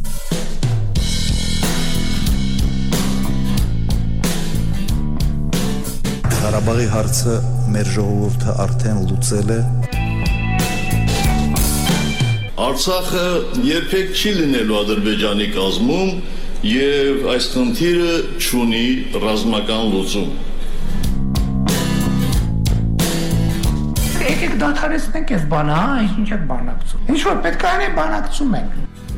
Ղարաբաղի հարցը մեր ժողովուրդը արդեն լուծել է։ Արցախը երբեք չի լինելու Ադրբեջանի կազմում եւ այս խնդիրը չունի ռազմական լուծում։ Եկեք դադարեցնենք այս բանը, հա, ինչ եք բանակցում։ Ինչ որ պետք է անենք, բանակցում ենք։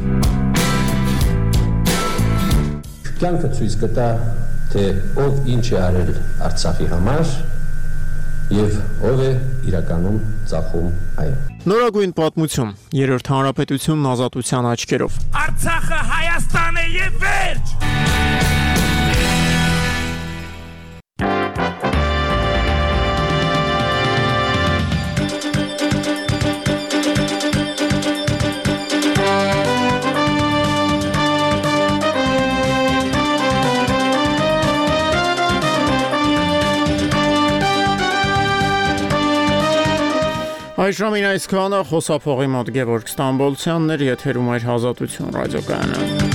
Կյանքը ցույց կտա, թե ով ինչ է արել Արցախի համար եւ ով է իրականում ծախում այն։ Նորագույն պատմություն, երրորդ հանրապետությունն ազատության աչքերով։ Արցախը Հայաստան է եւ վերջ։ Այժմ այսքանը խոսափողի մոտ Գևորգ Ստամբոլցյանն էր, եթերում էր Ազատություն ռադիոկայանը։